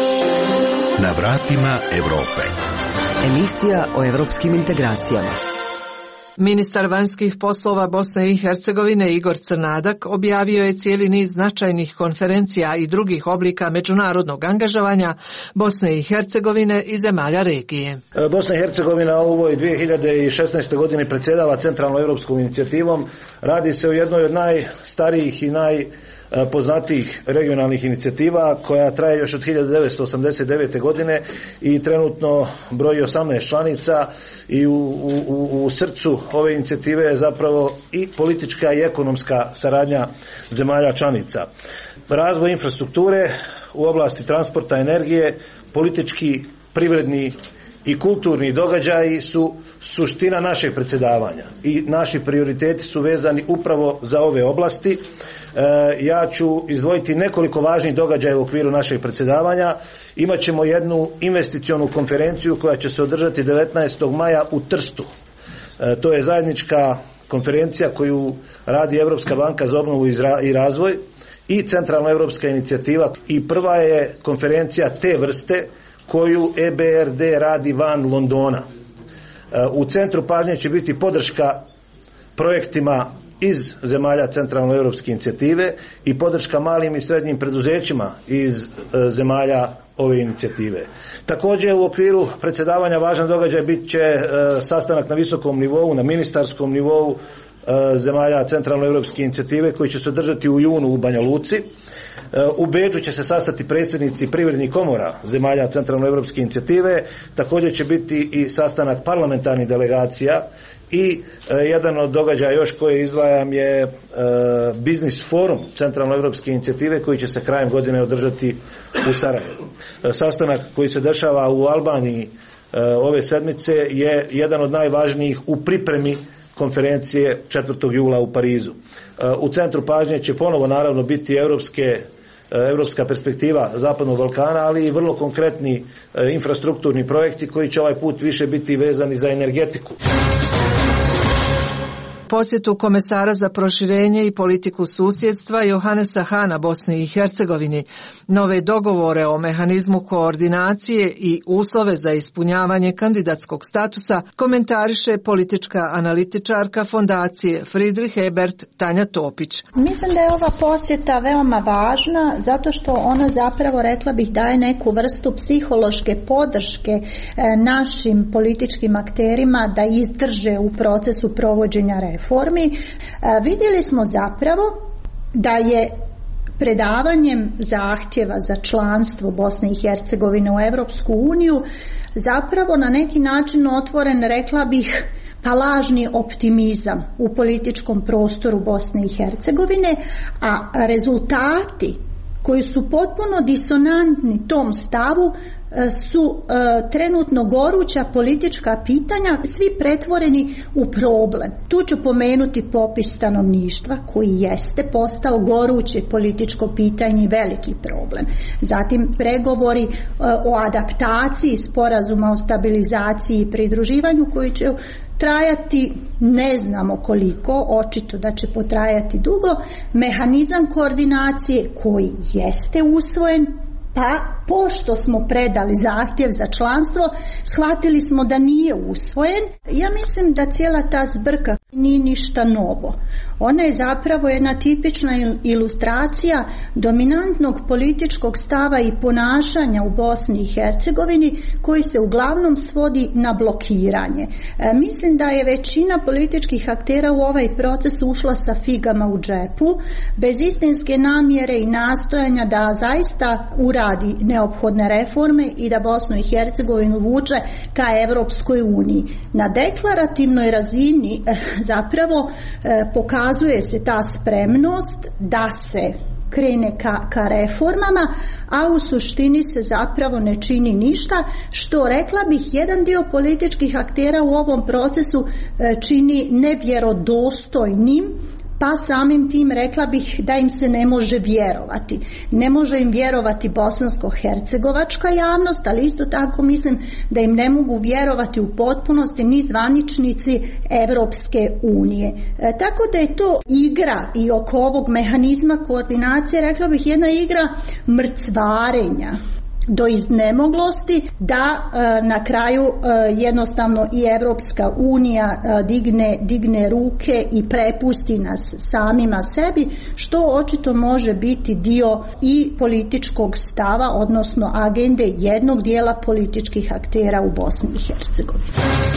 Na vratima Evrope. Emisija o evropskim integracijama. Ministar vanjskih poslova Bosne i Hercegovine Igor Crnadak objavio je cijeli niz značajnih konferencija i drugih oblika međunarodnog angažovanja Bosne i Hercegovine i zemalja regije. Bosna i Hercegovina u ovoj 2016. godini predsjedava centralnom europskom inicijativom. Radi se o jednoj od najstarijih i najpoznatijih regionalnih inicijativa koja traje još od 1989. godine i trenutno broji 18 članica i u srcu ove inicijative je zapravo i politička i ekonomska saradnja zemalja članica. Razvoj infrastrukture u oblasti transporta, energije, politički, privredni i kulturni događaji su suština našeg predsjedavanja i naši prioriteti su vezani upravo za ove oblasti. Ja ću izdvojiti nekoliko važnih događaja u okviru našeg predsjedavanja. Imaćemo jednu investicionu konferenciju koja će se održati 19. maja u Trstu. To je zajednička konferencija koju radi Europska banka za obnovu i razvoj i Centralna europska inicijativa i prva je konferencija te vrste koju EBRD radi van Londona. U centru pažnje će biti podrška projektima iz zemalja centralnoeuropske inicijative i podrška malim i srednjim preduzećima iz zemalja ove inicijative. Također u okviru predsjedavanja važan događaj bit će sastanak na visokom nivou, na ministarskom nivou zemalja centralnoeuropske inicijative koji će se održati u junu u Banja Luci. U Beču će se sastati predsjednici privrednih komora zemalja centralnoeuropske inicijative. Također će biti i sastanak parlamentarnih delegacija i jedan od događaja još koje izdvajam je Biznis forum centralnoeuropske inicijative koji će se krajem godine održati u Sarajevu. Sastanak koji se dešava u Albaniji ove sedmice je jedan od najvažnijih u pripremi konferencije 4. jula u Parizu. U centru pažnje će ponovo naravno biti europske europska perspektiva Zapadnog Balkana, ali i vrlo konkretni infrastrukturni projekti koji će ovaj put više biti vezani za energetiku. Posjetu komesara za proširenje i politiku susjedstva Johannesa Hahna Bosni i Hercegovini, nove dogovore o mehanizmu koordinacije i uslove za ispunjavanje kandidatskog statusa komentariše politička analitičarka fondacije Friedrich Ebert Tanja Topić. Mislim da je ova posjeta veoma važna zato što ona zapravo, rekla bih, daje neku vrstu psihološke podrške našim političkim akterima da izdrže u procesu provođenja reformi. Vidjeli smo zapravo da je predavanjem zahtjeva za članstvo Bosne i Hercegovine u Europsku uniju zapravo na neki način otvoren, rekla bih, pa lažni optimizam u političkom prostoru Bosne i Hercegovine, a rezultati koji su potpuno disonantni tom stavu su trenutno goruća politička pitanja, svi pretvoreni u problem. Tu ću pomenuti popis stanovništva koji jeste postao goruće političko pitanje i veliki problem. Zatim pregovori o adaptaciji sporazuma o stabilizaciji i pridruživanju koji će trajati ne znamo koliko, očito da će potrajati dugo, mehanizam koordinacije koji jeste usvojen, pa pošto smo predali zahtjev za članstvo, shvatili smo da nije usvojen. Ja mislim da cijela ta zbrka nije ništa novo. Ona je zapravo jedna tipična ilustracija dominantnog političkog stava i ponašanja u Bosni i Hercegovini koji se uglavnom svodi na blokiranje. Mislim da je većina političkih aktera u ovaj proces ušla sa figama u džepu, bez istinske namjere i nastojanja da zaista uradi neophodne reforme i da Bosnu i Hercegovinu vuče ka Evropskoj uniji. Na deklarativnoj razini zapravo pokazuje se ta spremnost da se krene ka reformama, a u suštini se zapravo ne čini ništa, što, rekla bih, jedan dio političkih aktera u ovom procesu čini nevjerodostojnim, pa samim tim rekla bih da im se ne može vjerovati. Ne može im vjerovati bosansko-hercegovačka javnost, ali isto tako mislim da im ne mogu vjerovati u potpunosti ni zvaničnici Evropske unije. Tako da je to igra i oko ovog mehanizma koordinacije, rekla bih, jedna igra mrcvarenja do iznemoglosti da na kraju jednostavno i Evropska unija digne ruke i prepusti nas samima sebi, što očito može biti dio i političkog stava, odnosno agende jednog dijela političkih aktera u Bosni i Hercegovini.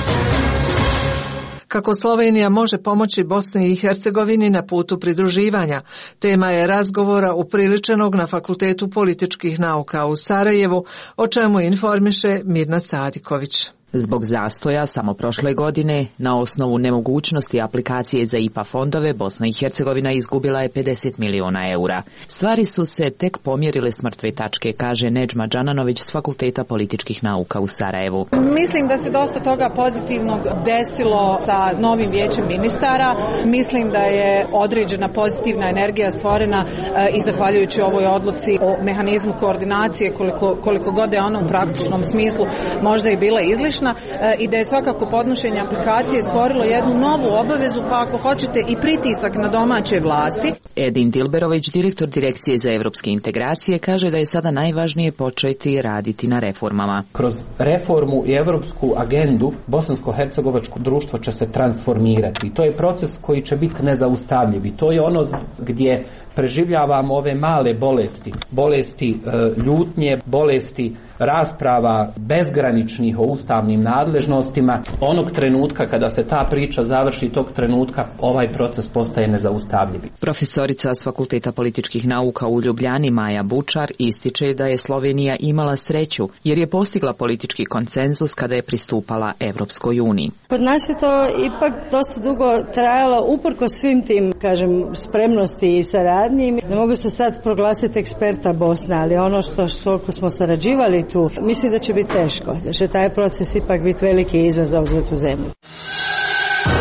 Kako Slovenija može pomoći Bosni i Hercegovini na putu pridruživanja, tema je razgovora upriličenog na Fakultetu političkih nauka u Sarajevu, o čemu informiše Mirna Sadiković. Zbog zastoja samo prošle godine, na osnovu nemogućnosti aplikacije za IPA fondove, Bosna i Hercegovina izgubila je 50 miliona eura. Stvari su se tek pomjerile s mrtve tačke, kaže Nedžma Džananović s Fakulteta političkih nauka u Sarajevu. Mislim da se dosta toga pozitivnog desilo sa novim vijećem ministara. Mislim da je određena pozitivna energija stvorena i zahvaljujući ovoj odluci o mehanizmu koordinacije, koliko god je ona u praktičnom smislu možda i bila izlišna, i da je svakako podnošenje aplikacije stvorilo jednu novu obavezu, pa ako hoćete i pritisak na domaće vlasti. Edin Dilberović, direktor Direkcije za evropske integracije, kaže da je sada najvažnije početi raditi na reformama. Kroz reformu i evropsku agendu bosansko-hercegovačko društvo će se transformirati. To je proces koji će biti nezaustavljiv i to je ono gdje preživljavamo ove male bolesti ljutnje, bolesti rasprava bezgraničnih o ustavnim nadležnostima. Onog trenutka kada se ta priča završi, tog trenutka ovaj proces postaje nezaustavljiv. Profesorica s Fakulteta političkih nauka u Ljubljani Maja Bučar ističe da je Slovenija imala sreću jer je postigla politički konsenzus kada je pristupala Evropskoj uniji. Kod nas je to ipak dosta dugo trajalo uprkos svim tim, spremnosti i saradnji. Ne mogu se sad proglasiti eksperta Bosna, ali ono što smo sarađivali tu, mislim da će biti teško, da će taj proces ipak biti veliki izazov za tu zemlju.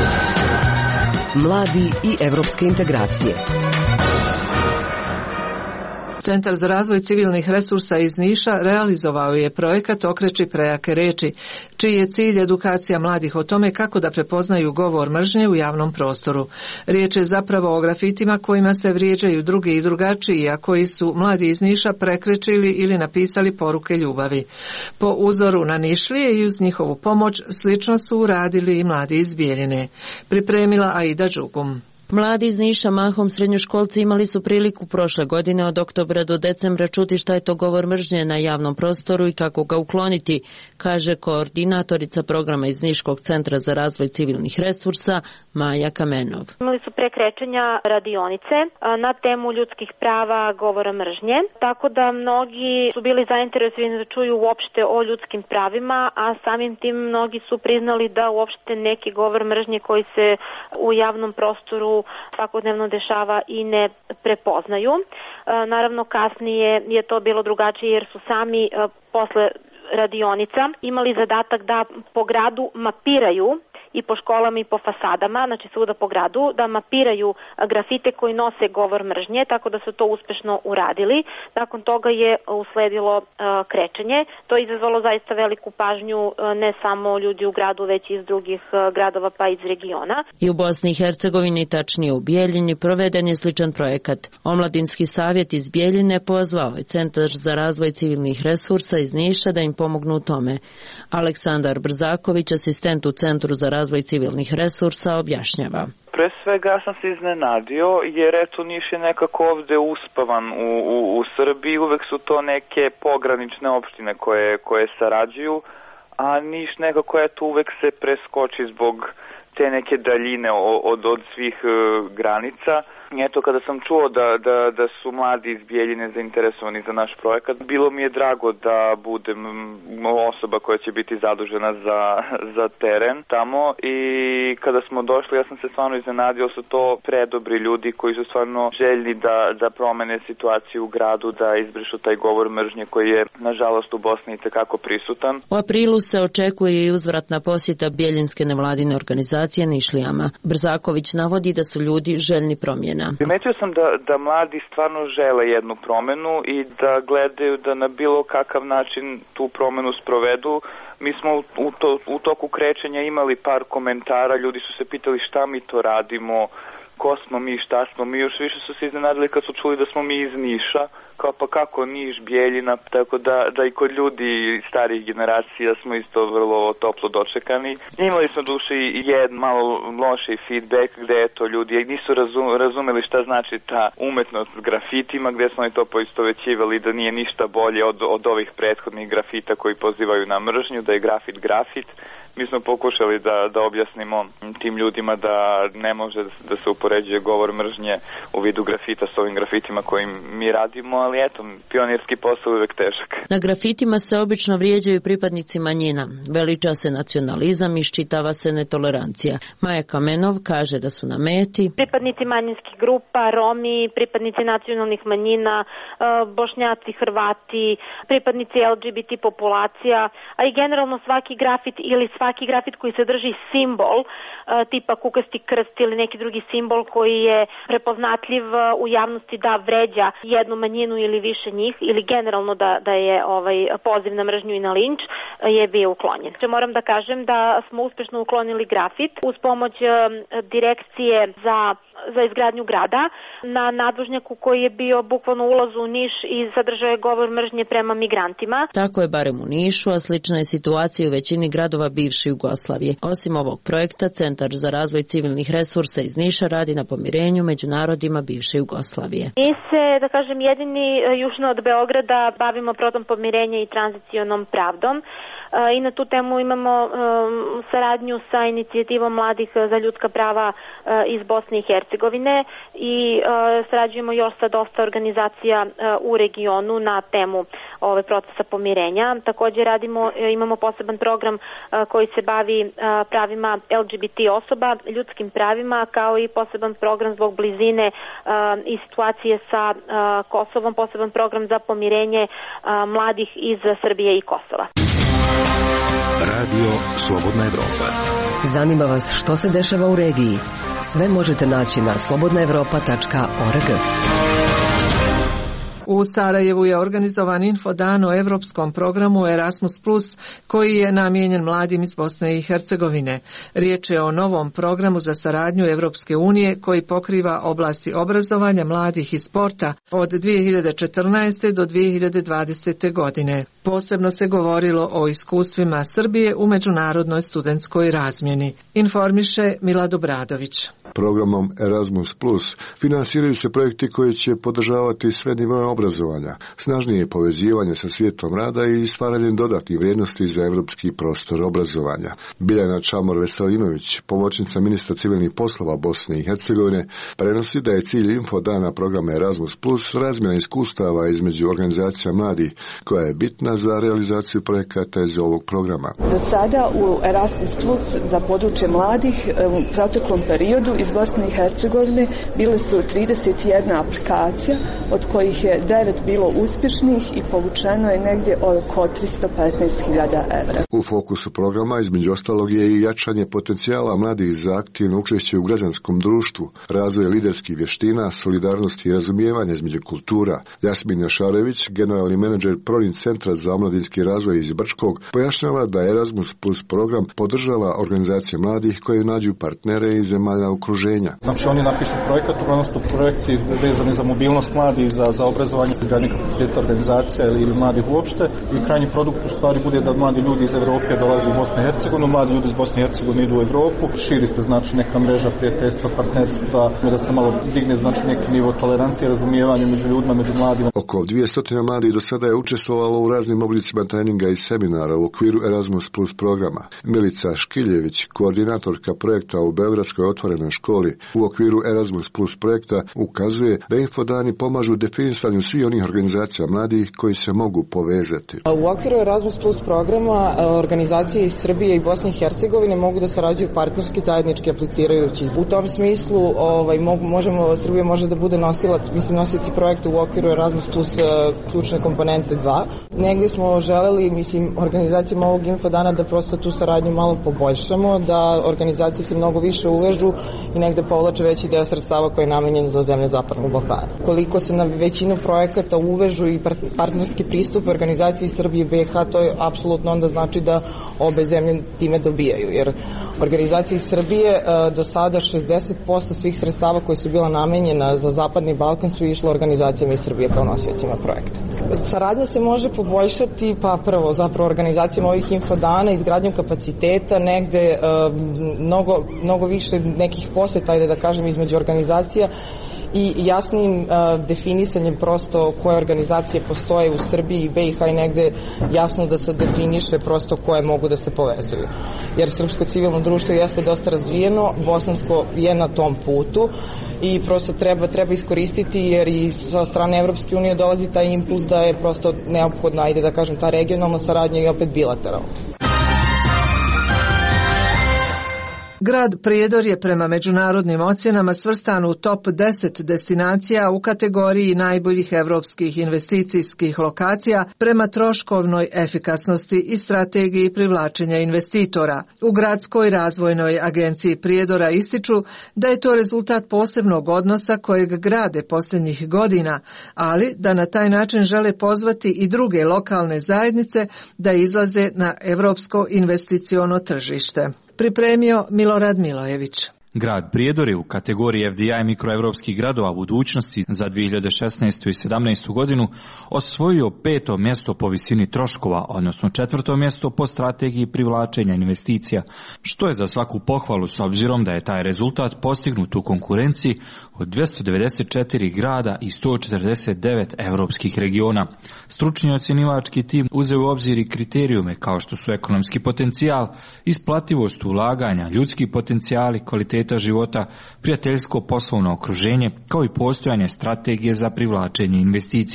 Mladi i evropske integracije. Centar za razvoj civilnih resursa iz Niša realizovao je projekat Okreći prejake reči, čiji je cilj edukacija mladih o tome kako da prepoznaju govor mržnje u javnom prostoru. Riječ je zapravo o grafitima kojima se vrijeđaju drugi i drugačiji, a koji su mladi iz Niša prekrečili ili napisali poruke ljubavi. Po uzoru na Nišlije i uz njihovu pomoć slično su uradili i mladi iz Bijeljine. Pripremila Aida Đugum. Mladi iz Niša, mahom srednjoškolci, imali su priliku prošle godine od oktobra do decembra čuti šta je to govor mržnje na javnom prostoru i kako ga ukloniti, kaže koordinatorica programa iz Niškog centra za razvoj civilnih resursa Maja Kamenov. Imali su prekrečenja radionice na temu ljudskih prava govora mržnje, tako da mnogi su bili zainteresovani da čuju uopšte o ljudskim pravima, a samim tim mnogi su priznali da uopšte neki govor mržnje koji se u javnom prostoru svakodnevno dešava i ne prepoznaju. Naravno, kasnije je to bilo drugačije jer su sami posle radionica imali zadatak da po gradu mapiraju i po školama i po fasadama, znači svuda po gradu, da mapiraju grafite koji nose govor mržnje, tako da su to uspešno uradili. Nakon toga je usledilo krečenje. To je izazvalo zaista veliku pažnju ne samo ljudi u gradu, već i iz drugih gradova pa iz regiona. I u Bosni i Hercegovini, tačnije u Bijeljini, proveden je sličan projekat. Omladinski savjet iz Bijeljine pozvao je Centar za razvoj civilnih resursa iz Niša da im pomognu u tome. Aleksandar Brzaković, asistent u Centru za razvoj civilnih resursa, objašnjava. Pre svega ja sam se iznenadio jer eto Niš je nekako ovde uspavan u Srbiji, uvek su to neke pogranične opštine koje sarađuju, a Niš nekako eto uvek se preskoči zbog te neke daljine od svih granica. Eto, kada sam čuo da su mladi iz Bijeljine zainteresovani za naš projekat, bilo mi je drago da budem osoba koja će biti zadužena za teren tamo i kada smo došli ja sam se stvarno iznenadio, su to predobri ljudi koji su stvarno željni da promene situaciju u gradu, da izbrišu taj govor mržnje koji je nažalost u Bosni itekako prisutan. U aprilu se očekuje i uzvratna posjeta bijeljinske nevladine organizacije Nišlijama. Brzaković navodi da su ljudi željni promjena. Primetio sam da mladi stvarno žele jednu promenu i da gledaju da na bilo kakav način tu promenu sprovedu. Mi smo u toku krečenja imali par komentara, ljudi su se pitali šta mi to radimo, ko smo mi, šta smo mi, još više su se iznenadili kad su čuli da smo mi iz Niša, kao pa kako Niš, Bijeljina, tako da i kod ljudi starih generacija smo isto vrlo toplo dočekani. Imali smo duše i jedan malo loši feedback gde eto ljudi nisu razumeli šta znači ta umetnost s grafitima, gde smo i to poistovećivali da nije ništa bolje od ovih prethodnih grafita koji pozivaju na mržnju, da je grafit. Mi smo pokušali da objasnimo tim ljudima da ne može da se upoređuje govor mržnje u vidu grafita s ovim grafitima kojim mi radimo, ali eto, pionirski posao je uvek težak. Na grafitima se obično vrijeđaju pripadnici manjina, veliča se nacionalizam i iščitava se netolerancija. Maja Kamenov kaže da su na meti pripadnici manjinskih grupa, Romi, pripadnici nacionalnih manjina, Bošnjaci, Hrvati, pripadnici LGBT populacija, a i generalno svaki grafit ili svaki grafit koji sadrži simbol tipa kukasti krst ili neki drugi simbol koji je prepoznatljiv u javnosti da vređa jednu manjinu ili više njih ili generalno da je poziv na mržnju i na linč je bio uklonjen. Moram da kažem da smo uspešno uklonili grafit uz pomoć direkcije za izgradnju grada na nadvožnjaku koji je bio bukvalno ulaz u Niš i sadržao je govor mržnje prema migrantima. Tako je barem u Nišu, a slična je situacija u većini gradova bivše Jugoslavije. Osim ovog projekta, Centar za razvoj civilnih resursa iz Niša radi na pomirenju među narodima bivše Jugoslavije. Mi se, da kažem, jedini južno od Beograda bavimo protom pomirenja i tranzicionom pravdom. I na tu temu imamo saradnju sa inicijativom mladih za ljudska prava iz Bosne i Hercegovine i sarađujemo još sa dosta organizacija u regionu na temu procesa pomirenja. Također imamo poseban program koji se bavi pravima LGBT osoba, ljudskim pravima, kao i poseban program zbog blizine i situacije sa Kosovom, poseban program za pomirenje mladih iz Srbije i Kosova. Radio Slobodna Evropa. Zanima vas što se dešava u regiji? Sve možete naći na slobodnaevropa.org. U Sarajevu je organizovan infodan o evropskom programu Erasmus+, koji je namijenjen mladim iz Bosne i Hercegovine. Riječ je o novom programu za saradnju Evropske unije koji pokriva oblasti obrazovanja mladih i sporta od 2014. do 2020. godine. Posebno se govorilo o iskustvima Srbije u međunarodnoj studentskoj razmjeni. Informiše Milad Obradović. Programom Erasmus Plus finansiraju se projekti koji će podržavati sve nivoe obrazovanja, snažnije povezivanje sa svijetom rada i stvaranjem dodatnih vrijednosti za evropski prostor obrazovanja. Biljana Čamor-Veselinović, pomoćnica ministra civilnih poslova Bosne i Hercegovine, prenosi da je cilj infodana programa Erasmus Plus razmjena iskustava između organizacija mladih, koja je bitna za realizaciju projekata iz ovog programa. Do sada u Erasmus Plus za područje mladih u proteklom periodu iz Bosne i Hercegovine bile su 31 aplikacija, od kojih je 9 bilo uspješnih i povučeno je negdje oko 315.000 evra. U fokusu programa između ostalog je i jačanje potencijala mladih za aktivno učešće u građanskom društvu, razvoj liderskih vještina, solidarnosti i razumijevanja između kultura. Jasmin Jašarević, generalni menadžer Prorin centra za omladinski razvoj iz Brčkog, pojašnjava da Erasmus Plus program podržava organizacije mladih koje nađu partnere iz zemalja okruženja. Znači oni napišu projekat, uglavnom su projekti vezani za mobilnost mladih, za obrazovanje, izgradnje kapaciteta organizacija ili mladih uopšte, i krajnji produkt u stvari bude da mladi ljudi iz Europe dolaze u Bosnu i Hercegovinu, mladi ljudi iz Bosne i Hercegovine idu u Europu, širi se znači neka mreža prijateljstva, partnerstva, da se malo digne znači neki nivo tolerancije, razumijevanja među ljudima, među mladima. Oko 200 mladih do sada je učestvovalo u raznim oblicima treninga i seminara u okviru Erasmus Plus programa. Milica Škiljević, koordinatorka projekta u Beogradskoj otvorenoj školi u okviru Erasmus Plus projekta, ukazuje da infodani pomažu definisanju svih onih organizacija mladih koji se mogu povezati. U okviru Erasmus Plus programa organizacije iz Srbije i Bosne i Hercegovine mogu da sarađuju partnerski, zajednički aplicirajući. U tom smislu Srbija može da bude nosioci projekta u okviru Erasmus Plus ključne komponente 2. Negdje smo želeli, organizacijama ovog infodana da prosto tu saradnju malo poboljšamo, da organizacije se mnogo više uvežu i negde povlače veći deo sredstava koji je namenjen za zemlje Zapadnog Balkana. Koliko se na većinu projekata uvežu i partnerski pristup organizaciji Srbije i BiH, to je apsolutno onda znači da obe zemlje time dobijaju, jer organizacije iz Srbije do sada 60% svih sredstava koji su bila namenjena za Zapadni Balkan su išle organizacijama iz Srbije kao nosiocima projekta. Saradnja se može poboljšati prvo zapravo organizacijama ovih infodana, izgradnjom kapaciteta, negde mnogo više nekih posjeta, da kažem, između organizacija i jasnim definisanjem prosto koje organizacije postoje u Srbiji i BiH i negde jasno da se definiše prosto koje mogu da se povezuju. Jer srpsko civilno društvo jeste dosta razvijeno, bosansko je na tom putu i prosto treba iskoristiti, jer i sa strane Evropske unije dolazi taj impuls da je prosto neophodna, da kažem, ta regionalna saradnja i opet bilateralna. Grad Prijedor je prema međunarodnim ocjenama svrstan u top 10 destinacija u kategoriji najboljih evropskih investicijskih lokacija prema troškovnoj efikasnosti i strategiji privlačenja investitora. U Gradskoj razvojnoj agenciji Prijedora ističu da je to rezultat posebnog odnosa kojeg grade posljednjih godina, ali da na taj način žele pozvati i druge lokalne zajednice da izlaze na evropsko investiciono tržište. Pripremio Milorad Milojević. Grad Prijedor je u kategoriji FDI mikroevropskih gradova budućnosti za 2016. i 2017. godinu osvojio 5. mjesto po visini troškova, odnosno 4. mjesto po strategiji privlačenja investicija, što je za svaku pohvalu s obzirom da je taj rezultat postignut u konkurenciji od 294 grada i 149 evropskih regiona. Stručni ocjenivački tim uzeo u obzir i kriterijume kao što su ekonomski potencijal, isplativost ulaganja, ljudski potencijali, kvaliteta života, prijateljsko poslovno okruženje, kao i postojanje strategije za privlačenje investicija.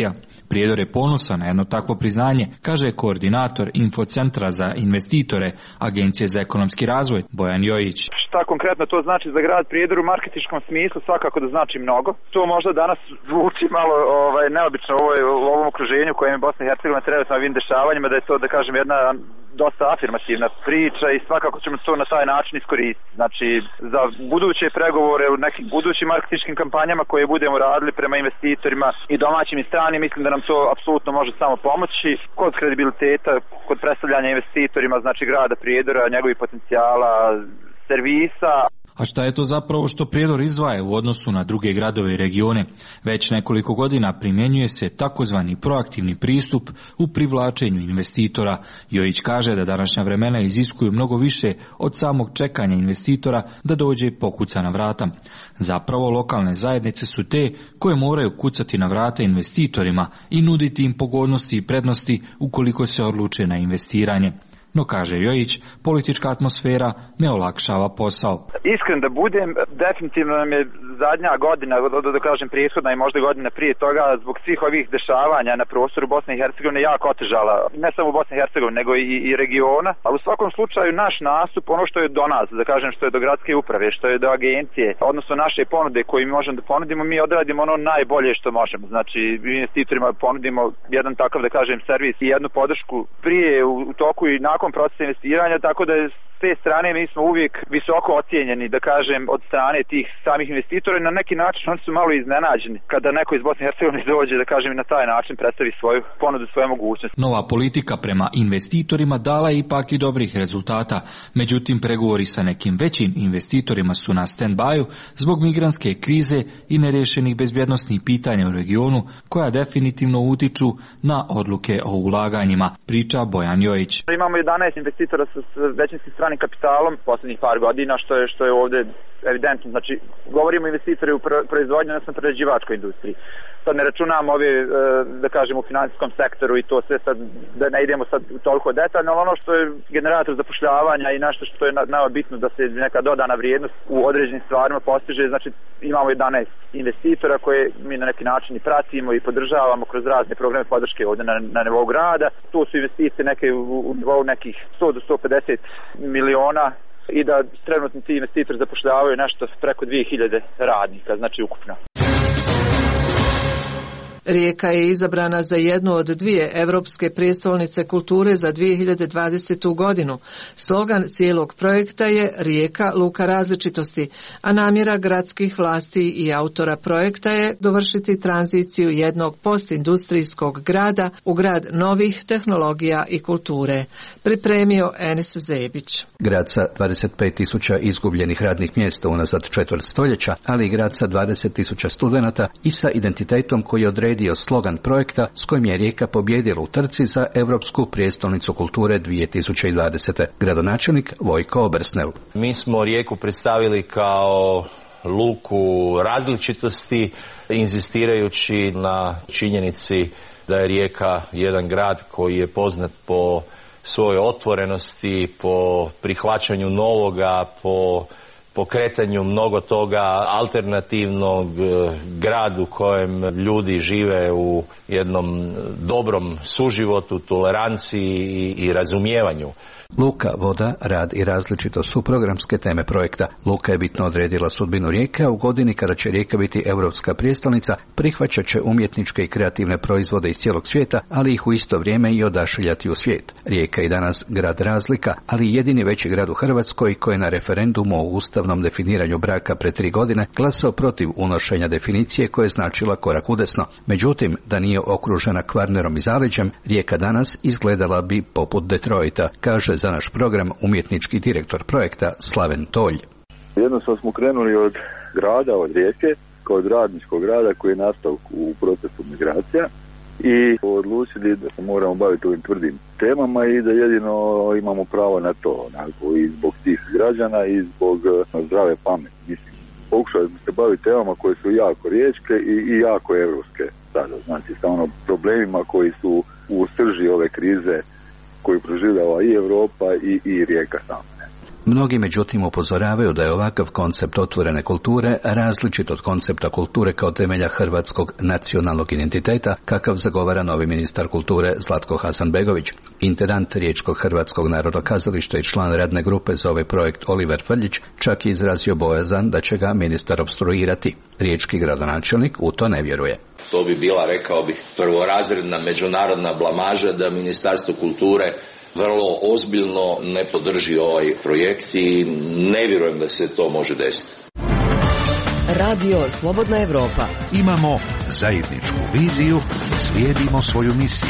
Prijedor je ponosan na jedno takvo priznanje, kaže koordinator Infocentra za investitore Agencije za ekonomski razvoj Bojan Jojić. Šta konkretno to znači za grad Prijedor u marketinškom smislu? Svakako da znači mnogo. To možda danas zvuči malo neobično u ovom okruženju kojem je Bosna i Hercegovina trenutno na ovim dešavanjima, da je to, da kažem, jedna dosta afirmativna priča i svakako ćemo to na taj način iskoristiti. Znači, za buduće pregovore u nekim budućim marketinškim kampanjama koje budemo radili prema investitorima i domaćim i stranim, mislim da nam to apsolutno može samo pomoći kod kredibiliteta, kod predstavljanja investitorima, znači grada Prijedora, njegovih potencijala, servisa. A šta je to zapravo što Prijedor izdvaja u odnosu na druge gradove i regione? Već nekoliko godina primjenjuje se takozvani proaktivni pristup u privlačenju investitora. Jojić kaže da današnja vremena iziskuju mnogo više od samog čekanja investitora da dođe i pokuca na vrata. Zapravo lokalne zajednice su te koje moraju kucati na vrata investitorima i nuditi im pogodnosti i prednosti ukoliko se odluče na investiranje. No, kaže Jojić, politička atmosfera ne olakšava posao. Iskren da budem, definitivno nam je zadnja godina, da kažem prethodna i možda godina prije toga, zbog svih ovih dešavanja na prostoru Bosne i Hercegovine jako otežala, ne samo Bosne i Hercegovine, nego i regiona. Ali u svakom slučaju naš nastup, ono što je do nas, da kažem što je do gradske uprave, što je do agencije, odnosno naše ponude koje mi možemo da ponudimo, mi odradimo ono najbolje što možemo. Znači, investitorima ponudimo jedan takav, da kažem, servis i jednu podršku prije, u toku i nakon procesa investiranja, tako da s te strane mi smo uvijek visoko ocijenjeni, da kažem, od strane tih samih investitora i na neki način oni su malo iznenađeni kada neko iz Bosne i Hercegovine dođe, da kažem, i na taj način predstavi svoju ponudu, svoje mogućnosti. Nova politika prema investitorima dala je ipak i dobrih rezultata, međutim pregovori sa nekim većim investitorima su na stand-byu zbog migrantske krize i nerješenih bezbjednosnih pitanja u regionu koja definitivno utiču na odluke o ulaganjima, priča Bojan Jojić. Imamo 11 investitora sa većinskim stranim kapitalom posljednjih par godina, što je ovdje evidentno. Znači, govorimo o investitori u proizvodnju, odnosno prerađivačkoj industriji. Sad ne računam ove, da kažem, u financijskom sektoru i to sve sad, da ne idemo sad toliko detaljno, ali ono što je generator zapošljavanja i nešto što je nama bitno da se neka dodana vrijednost u određenim stvarima postiže. Znači, imamo 11 investitora koje mi na neki način i pratimo i podržavamo kroz razne programe podrške ovdje na nivou grada. To su investicije neke u nivou nekih 100 do 150 miliona i da trenutno ti investitori zapošljavaju nešto preko 2000 radnika, znači ukupno. Rijeka je izabrana za jednu od dvije europske prijestolnice kulture za 2020. godinu. Slogan cijelog projekta je Rijeka, luka različitosti, a namjera gradskih vlasti i autora projekta je dovršiti tranziciju jednog postindustrijskog grada u grad novih tehnologija i kulture. Pripremio Enis Zebić. Grad sa 25.000 izgubljenih radnih mjesta unazad četvrt stoljeća, ali i grad sa 20.000 studenata i sa identitetom koji je odredio slogan projekta s kojim je Rijeka pobjedila u trci za Europsku prijestolnicu kulture 2020. Gradonačelnik Vojko Obersnel. Mi smo Rijeku predstavili kao luku različitosti, inzistirajući na činjenici da je Rijeka jedan grad koji je poznat po svojoj otvorenosti, po prihvaćanju novoga, po pokretanju mnogo toga, alternativnog gradu u kojem ljudi žive u jednom dobrom suživotu, toleranciji i razumijevanju. Luka, voda, rad i različitost su programske teme projekta. Luka je bitno odredila sudbinu Rijeke, a u godini kada će Rijeka biti europska prijestolnica, prihvaćat će umjetničke i kreativne proizvode iz cijelog svijeta, ali ih u isto vrijeme i odašiljati u svijet. Rijeka je danas grad razlika, ali jedini veći grad u Hrvatskoj koji je na referendumu o ustavnom definiranju braka pre 3 godine glasao protiv unošenja definicije koja je značila korak udesno. Međutim, da nije okružena Kvarnerom i zaleđem, Rijeka danas izgledala bi poput Detroita, kaže za naš program umjetnički direktor projekta Slaven Tolj. Jednostavno smo krenuli od grada, od Rijeke, kao od radničkog grada koji je nastao u procesu migracija i odlučili da se moramo baviti ovim tvrdim temama i da jedino imamo pravo na to, i zbog tih građana i zbog zdrave pameti. Mislim, pokušali smo se baviti temama koje su jako riječke i jako evropske sada, znači sa problemima koji su u srži ove krize koju proživljava i Europa i Rijeka sama. Mnogi međutim upozoravaju da je ovakav koncept otvorene kulture različit od koncepta kulture kao temelja hrvatskog nacionalnog identiteta, kakav zagovara novi ministar kulture Zlatko Hasanbegović. Intendant Riječkog hrvatskog narodnog kazališta i član radne grupe za ovaj projekt Oliver Frljić čak je izrazio bojazan da će ga ministar opstruirati. Riječki gradonačelnik u to ne vjeruje. To bi bila, rekao bih, prvorazredna međunarodna blamaža da Ministarstvo kulture vrlo ozbiljno ne podrži ovaj projekt i ne vjerujem da se to može desiti. Radio Slobodna Evropa. Imamo zajedničku viziju, slijedimo svoju misiju.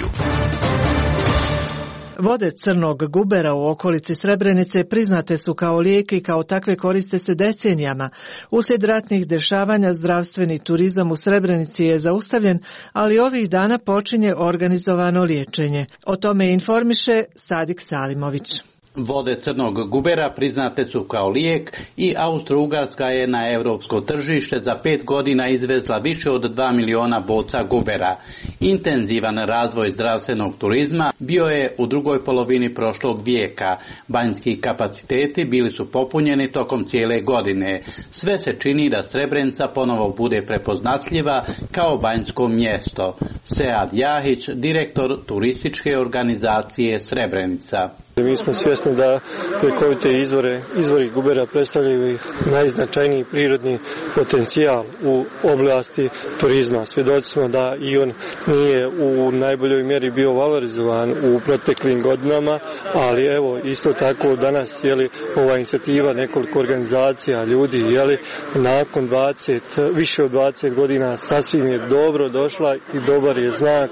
Vode crnog gubera u okolici Srebrenice priznate su kao lijek i kao takve koriste se decenijama. Uslijed ratnih dešavanja zdravstveni turizam u Srebrenici je zaustavljen, ali ovih dana počinje organizovano liječenje. O tome informiše Sadik Salimović. Vode crnog gubera priznate su kao lijek i Austro-Ugarska je na europsko tržište za 5 godina izvezla više od 2 miliona boca gubera. Intenzivan razvoj zdravstvenog turizma bio je u drugoj polovini prošlog vijeka. Banjski kapaciteti bili su popunjeni tokom cijele godine. Sve se čini da Srebrenica ponovo bude prepoznatljiva kao banjsko mjesto. Sead Jahić, direktor turističke organizacije Srebrenica. Mi smo svjesni da ljekovite izvori gubera predstavljaju najznačajniji prirodni potencijal u oblasti turizma. Svjedoci smo da i on nije u najboljoj mjeri bio valorizovan u proteklim godinama, ali evo isto tako danas ova inicijativa nekoliko organizacija ljudi nakon više od 20 godina sasvim je dobro došla i dobar je znak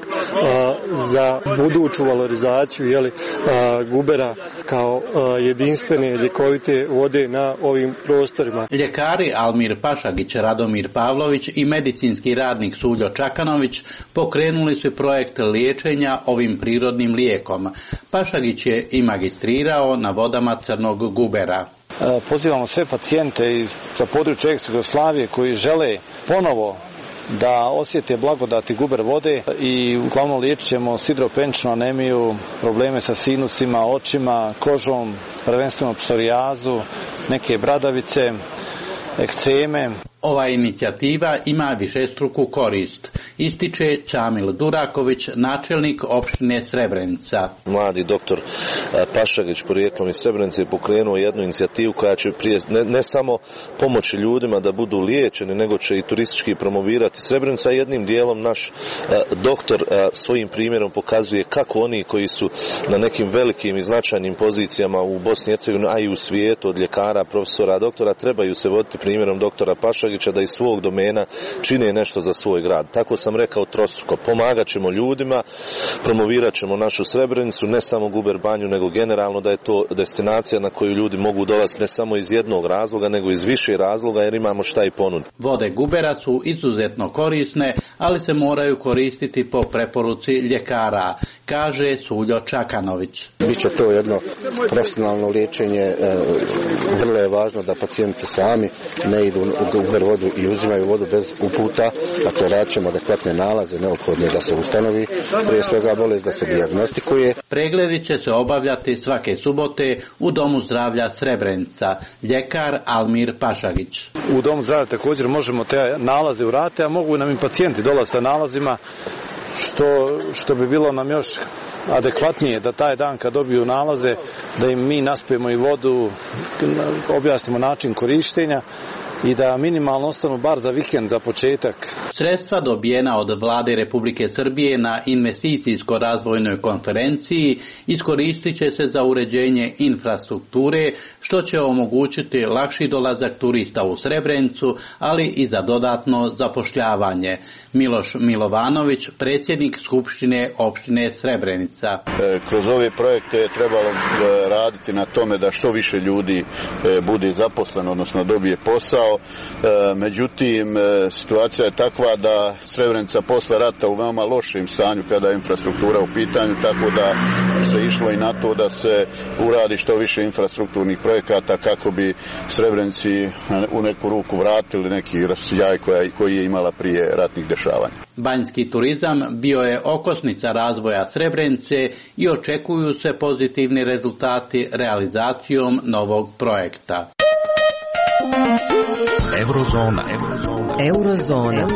za buduću valorizaciju gubera kao jedinstvene ljekovite vode na ovim prostorima. Ljekari Almir Pašagić, Radomir Pavlović i medicinski radnik Suljo Čakanović pokrenuli su projekt liječenja ovim prirodnim lijekom. Pašagić je i magistrirao na vodama crnog gubera. Pozivamo sve pacijente sa područja ex-Jugoslavije koji žele ponovo da osjete blagodati guber vode i uglavnom liječit ćemo sidropeničnu anemiju, probleme sa sinusima, očima, kožom, prvenstveno psorijazu, neke bradavice, ekceme. Ova inicijativa ima višestruku korist, ističe Čamil Duraković, načelnik opštine Srebrenica. Mladi doktor Pašagić porijeklom iz Srebrenice je pokrenuo jednu inicijativu koja će prije ne samo pomoći ljudima da budu liječeni, nego će i turistički promovirati Srebrenicu, a jednim dijelom naš doktor svojim primjerom pokazuje kako oni koji su na nekim velikim i značajnim pozicijama u Bosni i Hercegovini, a i u svijetu, od ljekara, profesora, doktora, trebaju se voditi primjerom doktora Pašagića da iz svog domena čine nešto za svoj grad. Tako sam rekao trostruko. Pomagat ćemo ljudima, promovirat ćemo našu Srebrenicu, ne samo Guber banju, nego generalno da je to destinacija na koju ljudi mogu dolaziti ne samo iz jednog razloga, nego iz više razloga jer imamo šta i ponuditi. Vode gubera su izuzetno korisne, ali se moraju koristiti po preporuci ljekara, kaže Suljo Čakanović. Biće to jedno profesionalno liječenje, vrlo je važno da pacijenti sami ne idu u guber vodu i uzimaju vodu bez uputa, dakle radit ćemo adekvatne nalaze, neophodne da se ustanovi prije svega bolest, da se dijagnostikuje. Pregledi će se obavljati svake subote u Domu zdravlja Srebrenica, ljekar Almir Pašagić. U Domu zdravlja također možemo te nalaze uraditi, a mogu nam i pacijenti dolaziti sa nalazima, što bi bilo nam još adekvatnije da taj dan kad dobiju nalaze da im mi naspijemo i vodu, objasnimo način korištenja i da minimalno ostanu bar za vikend, za početak. Sredstva dobijena od Vlade Republike Srbije na investicijsko-razvojnoj konferenciji iskoristit će se za uređenje infrastrukture, što će omogućiti lakši dolazak turista u Srebrenicu, ali i za dodatno zapošljavanje. Miloš Milovanović, predsjednik Skupštine opštine Srebrenica. Kroz ove projekte je trebalo raditi na tome da što više ljudi bude zaposleno, odnosno dobije posao. Međutim, situacija je takva takva da Srebrenica posle rata u veoma lošem stanju kada je infrastruktura u pitanju, tako da se išlo i na to da se uradi što više infrastrukturnih projekata kako bi Srebrenici u neku ruku vratili neki sjaj koji je imala prije ratnih dešavanja. Banjski turizam bio je okosnica razvoja Srebrenice i očekuju se pozitivni rezultati realizacijom novog projekta. Eurozona.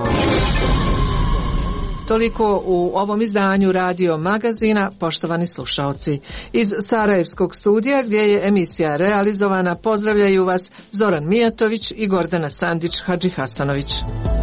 Toliko u ovom izdanju Radio Magazina, poštovani slušaoci. Iz Sarajevskog studija gdje je emisija realizovana, pozdravljaju vas Zoran Mijatović i Gordana Sandić Hadžihasanović.